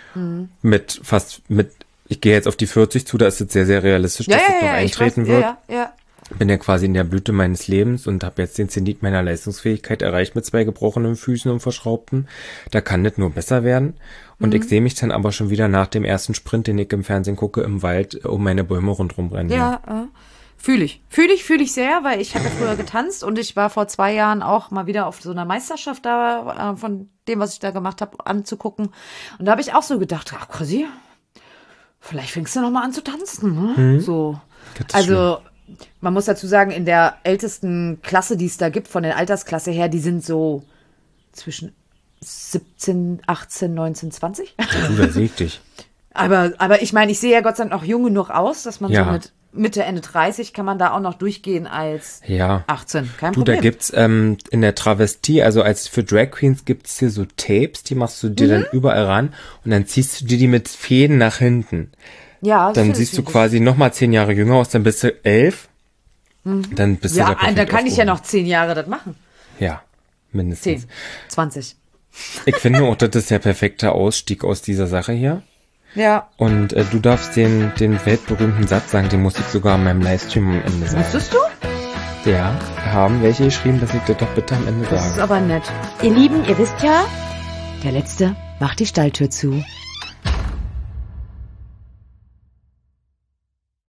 Ich gehe jetzt auf die 40 zu, da ist es sehr, sehr realistisch, dass das noch eintreten wird. Bin ja quasi in der Blüte meines Lebens und habe jetzt den Zenit meiner Leistungsfähigkeit erreicht mit 2 gebrochenen Füßen und verschraubten. Da kann das nur besser werden. Und ich sehe mich dann aber schon wieder nach dem ersten Sprint, den ich im Fernsehen gucke, im Wald um meine Bäume rundherum rennen. Fühle ich sehr, weil ich habe früher getanzt und ich war vor 2 Jahren auch mal wieder auf so einer Meisterschaft da, von dem, was ich da gemacht habe, anzugucken. Und da habe ich auch so gedacht, ach, quasi, vielleicht fängst du noch mal an zu tanzen, ne? So. Also, man muss dazu sagen, in der ältesten Klasse, die es da gibt, von der Altersklasse her, die sind so zwischen 17, 18, 19, 20. Da sehe ich dich. Aber ich meine, ich sehe ja Gott sei Dank auch jung genug aus, dass man so mit Mitte, Ende 30 kann man da auch noch durchgehen als 18. Kein Problem. Da gibt's in der Travestie, also als für Drag Queens gibt's hier so Tapes, die machst du dir dann überall ran und dann ziehst du dir die mit Fäden nach hinten. Ja, dann siehst du quasi nochmal 10 Jahre jünger aus, dann bist du 11. Dann bist du da perfekt dann kann ich ja noch 10 Jahre das machen. Ja, mindestens. 10, 20. Ich finde auch, das ist der perfekte Ausstieg aus dieser Sache hier. Ja. Und du darfst den weltberühmten Satz sagen, den muss ich sogar an meinem Livestream am Ende sagen. Wusstest du? Ja, haben welche geschrieben, dass ich das doch bitte am Ende sage. Das ist aber nett. Ihr Lieben, ihr wisst ja, der Letzte macht die Stalltür zu.